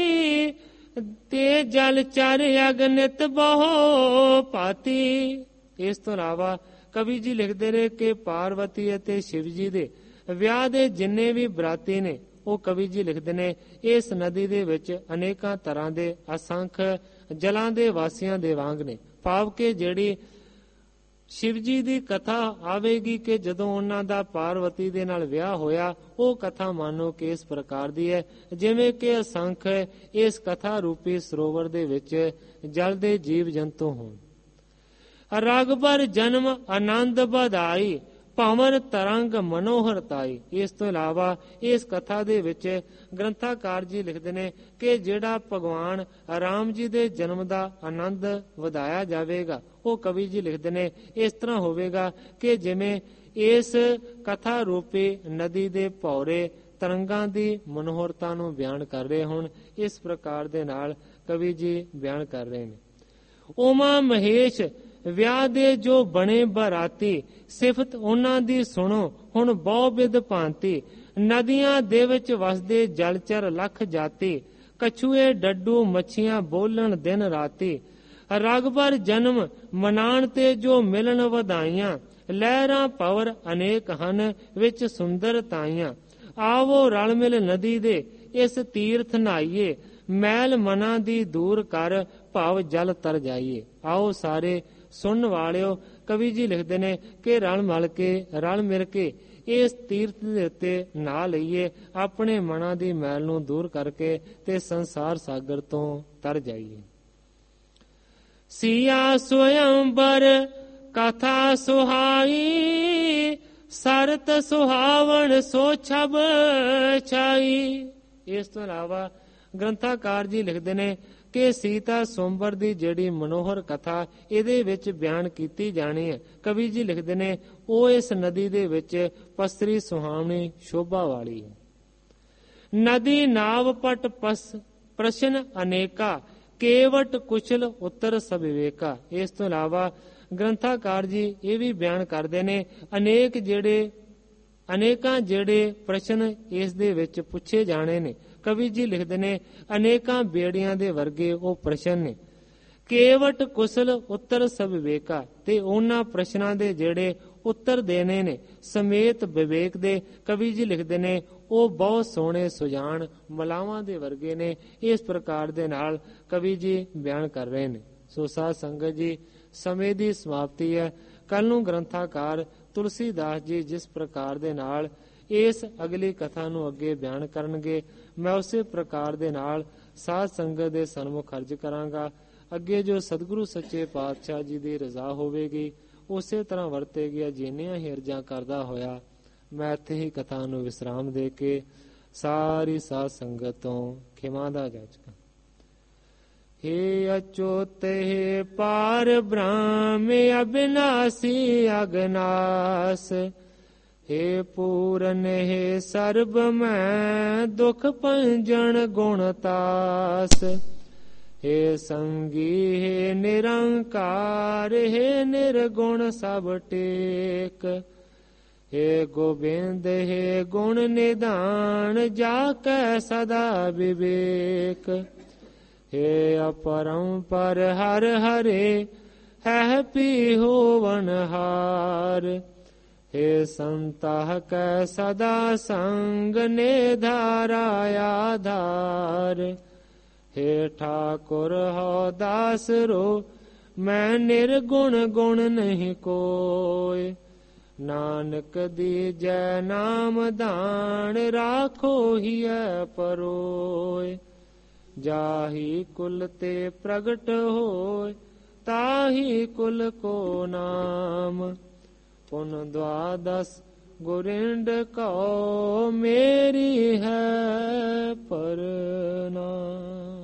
ਤੇ ਜਲ ਚਰ ਅਗਨਿਤ ਬਹੁ ਭਾਤੀ। ਇਸ ਤੋਂ ਇਲਾਵਾ ਕਵੀ ਜੀ ਲਿਖਦੇ ਨੇ ਕਿ ਪਾਰਵਤੀ ਅਤੇ ਸ਼ਿਵ ਜੀ ਦੇ ਵਿਆਹ ਦੇ ਜਿੰਨੇ ਵੀ ਬਰਾਤੀ ਨੇ, ਉਹ ਕਵੀ ਜੀ ਲਿਖਦੇ ਨੇ ਇਸ ਨਦੀ ਦੇ ਵਿੱਚ ਅਨੇਕਾਂ ਤਰ੍ਹਾਂ ਦੇ ਅਸੰਖ ਜਲਾਂ ਦੇ ਵਾਸੀਆਂ ਦੇ ਵਾਂਗ ਨੇ। ਭਾਵ ਕਿ ਜਿਹੜੀ ਸ਼ਿਵ ਜੀ ਦੀ ਕਥਾ ਆਵੇਗੀ ਕਿ ਜਦੋਂ ਉਹਨਾਂ ਦਾ ਪਾਰਵਤੀ ਦੇ ਨਾਲ ਵਿਆਹ ਹੋਇਆ, ਉਹ ਕਥਾ ਮਾਨੋ ਕਿ ਇਸ ਪ੍ਰਕਾਰ ਦੀ ਹੈ ਜਿਵੇਂ ਕਿ ਅਸੰਖ ਇਸ ਕਥਾ ਰੂਪੀ ਸਰੋਵਰ ਦੇ ਵਿੱਚ ਜਲ ਦੇ ਜੀਵ ਜੰਤੂ ਹੋਣ। ਰਗਬਰ ਜਨਮ ਆਨੰਦ ਵਧਾਈ, ਭੰਵਰ ਤਰੰਗ ਮਨੋਹਰਤਾਈ। ਇਸ ਤੋਂ ਇਲਾਵਾ ਇਸ ਕਥਾ ਦੇ ਵਿੱਚ ਗ੍ਰੰਥਾਕਾਰ ਜੀ ਲਿਖਦੇ ਨੇ ਕਿ ਜਿਹੜਾ ਭਗਵਾਨ ਰਾਮ ਜੀ ਦੇ ਜਨਮ ਦਾ ਆਨੰਦ ਵਧਾਇਆ ਜਾਵੇਗਾ, ਉਹ ਕਵੀ ਜੀ ਲਿਖਦੇ ਨੇ ਇਸ ਤਰ੍ਹਾਂ ਹੋਵੇਗਾ ਕਿ ਜਿਵੇਂ ਇਸ ਕਥਾ ਰੂਪੀ ਨਦੀ ਦੇ ਭੌਰੇ ਤਰੰਗਾਂ ਦੀ ਮਨੋਹਰਤਾ ਨੂੰ ਬਿਆਨ ਕਰ ਰਹੇ ਹੋਣ। ਇਸ ਪ੍ਰਕਾਰ ਦੇ ਨਾਲ ਕਵੀ ਜੀ ਬਿਆਨ ਕਰ ਰਹੇ ਨੇ। ਉਮਾ ਮਹੇਸ਼ ਵਿਆਹ ਦੇ ਜੋ ਬਣੇ ਬਰਾਤੀ, ਸਿਫਤ ਉਹਨਾਂ ਦੀ ਸੁਣੋ ਹੁਣ ਬਹੁ ਬਿਧ ਭਾਂਤੀ, ਨਦੀਆਂ ਦੇ ਵਿੱਚ ਵਸਦੇ ਜਲਚਰ ਲੱਖ ਜਾਤੀ, ਕਛੂਏ ਡੱਡੂ ਮੱਛੀਆਂ ਬੋਲਣ ਦਿਨ ਰਾਤੀ, ਰਗਬਰ ਜਨਮ ਮਨਾਣ ਤੇ ਜੋ ਮਿਲਣ ਵਧਾਈਆਂ, ਲਹਿਰਾਂ ਪਵਰ ਅਨੇਕ ਹਨ ਵਿੱਚ ਸੁੰਦਰ ਤਾਈਆਂ, ਆਵੋ ਰਲ ਮਿਲ ਨਦੀ ਦੇ ਇਸ ਤੀਰਥ ਨਹਾਈਏ, ਮੈਲ ਮਨਾਂ ਦੀ ਦੂਰ ਕਰ ਭਾਵ ਜਲ ਤਰ ਜਾਈਏ। ਆਓ ਸਾਰੇ ਸੁਣਨ ਵਾਲਿਓ, ਕਵੀ ਜੀ ਲਿਖਦੇ ਨੇ ਕਿ ਰਲ ਮਲ ਕੇ ਰਲ ਮਿਲ ਕੇ ਇਸ ਤੀਰਥ ਦੇ ਉੱਤੇ ਨਹਾ ਲਈਏ, ਆਪਣੇ ਮਨਾਂ ਦੀ ਮੈਲ ਨੂੰ ਦੂਰ ਕਰਕੇ ਤੇ ਸੰਸਾਰ ਸਾਗਰ ਤੋਂ ਤਰ ਜਾਈਏ। ਸੀਆ ਸਵਯੰਬਰ ਕਥਾ ਸੁਹਾਈ, ਸਰਤ ਸੁਹਾਵਣ ਸੋ ਛਬ ਛਾਈ। ਇਸ ਤੋਂ ਇਲਾਵਾ ਗ੍ਰੰਥਾਕਾਰ ਜੀ ਲਿਖਦੇ ਨੇ ਕਿ ਸੀਤਾ ਸੋਮਬਰ ਦੀ ਜਿਹੜੀ ਮਨੋਹਰ ਕਥਾ ਇਹਦੇ ਵਿੱਚ ਬਿਆਨ ਕੀਤੀ ਜਾਣੀ ਹੈ। ਕਵੀ ਜੀ ਲਿਖਦੇ ਨੇ ਉਹ ਇਸ ਨਦੀ ਦੇ ਵਿੱਚ ਪਸਰੀ ਸੁਹਾਵਣੀ ਸ਼ੋਭਾ ਵਾਲੀ ਹੈ। ਨਦੀ ਨਾਵ ਪਟ ਪਸ ਪ੍ਰਸ਼ਨ ਅਨੇਕਾ, ਕੇਵਟ ਕੁਸ਼ਲ ਉੱਤਰ ਸਵਿਵੇਕਾ। ਇਸ ਤੋਂ ਇਲਾਵਾ ਗ੍ਰੰਥਾਕਾਰ ਜੀ ਇਹ ਵੀ ਬਿਆਨ ਕਰਦੇ ਨੇ ਅਨੇਕ ਜਿਹੜੇ ਅਨੇਕਾਂ ਜਿਹੜੇ ਪ੍ਰਸ਼ਨ ਇਸ ਦੇ ਵਿੱਚ ਪੁੱਛੇ ਜਾਣੇ ਨੇ। ਕਵੀ ਜੀ ਲਿਖਦੇ ਨੇ ਅਨੇਕਾਂ ਬੇੜੀਆਂ ਦੇ ਵਰਗੇ ਉਹ ਪ੍ਰਸ਼ਨ ਨੇ। ਕੇਵਟ ਕੁਸ਼ਲ ਉੱਤਰ ਸਵਿਵੇਕਾ, ਤੇ ਉਹਨਾਂ ਪ੍ਰਸ਼ਨਾਂ ਦੇ ਜਿਹੜੇ ਉੱਤਰ ਦੇਣੇ ਨੇ ਸਮੇਤ ਵਿਵੇਕ ਦੇ, ਕਵੀ ਜੀ ਲਿਖਦੇ ਨੇ ਉਹ ਬਹੁਤ ਸੋਹਣੇ ਸੁਜਾਨ ਮਲਾਵਾਂ ਦੇ ਵਰਗੇ ਨੇ। ਇਸ ਪ੍ਰਕਾਰ ਦੇ ਨਾਲ ਕਵੀ ਜੀ ਬਿਆਨ ਕਰ ਰਹੇ ਨੇ। ਸੋ ਸਾਧ ਸੰਗਤ ਜੀ, ਸਮੇਂ ਦੀ ਸਮਾਪਤੀ ਹੈ। ਕੱਲ ਨੂੰ ਗ੍ਰੰਥਾਕਾਰ ਤੁਲਸੀਦਾਸ ਜੀ ਜਿਸ ਪ੍ਰਕਾਰ ਦੇ ਨਾਲ ਇਸ ਅਗਲੀ ਕਥਾ ਨੂੰ ਅੱਗੇ ਬਿਆਨ ਕਰਨਗੇ, ਮੈਂ ਉਸੇ ਪ੍ਰਕਾਰ ਦੇ ਨਾਲ ਸਾਧ ਸੰਗਤ ਦੇ ਸਨਮੁਖ ਅਰਜ ਕਰਾਂਗਾ। ਅੱਗੇ ਜੋ ਸਤਿਗੁਰੂ ਸੱਚੇ ਪਾਤਸ਼ਾਹ ਜੀ ਦੀ ਰਜ਼ਾ ਹੋਵੇਗੀ ਉਸੇ ਤਰ੍ਹਾਂ ਵਰਤੇਗੀ। ਜਿੰਨੀਆਂ ਹੀ ਅਰਜ਼ਾਂ ਕਰਦਾ ਹੋਇਆ ਮੈਂ ਇੱਥੇ ਹੀ ਕਥਾ ਨੂੰ ਵਿਸਰਾਮ ਦੇ ਕੇ ਸਾਰੀ ਸਾਧ ਸੰਗਤ ਤੋਂ ਖਿਮਾ ਦਾ ਜਾਚਕਾਂ। हे अच्युत हे पार ब्रह्म अविनाशी अगनास, हे पूरन हे सर्ब मैं दुख पंजन गुणतास, हे संगी हे निरंकार हे निर्गुण सब टेक, हे गोबिंद हे गुण निधान जाकै सदा विवेक, हे अपरंपर हर हरे है पी होवन हार। हे संता कै सदा संग ने धारा आधार। हे ठाकुर हो दास रो मैं निर्गुण गुण नहीं कोय। नानक दीजै नाम दान राखो हिय परोय। जाहि कुल ते प्रगट होय ताहि कुल को नाम। पुन द्वादश गुरिंड को मेरी है प्रणाम।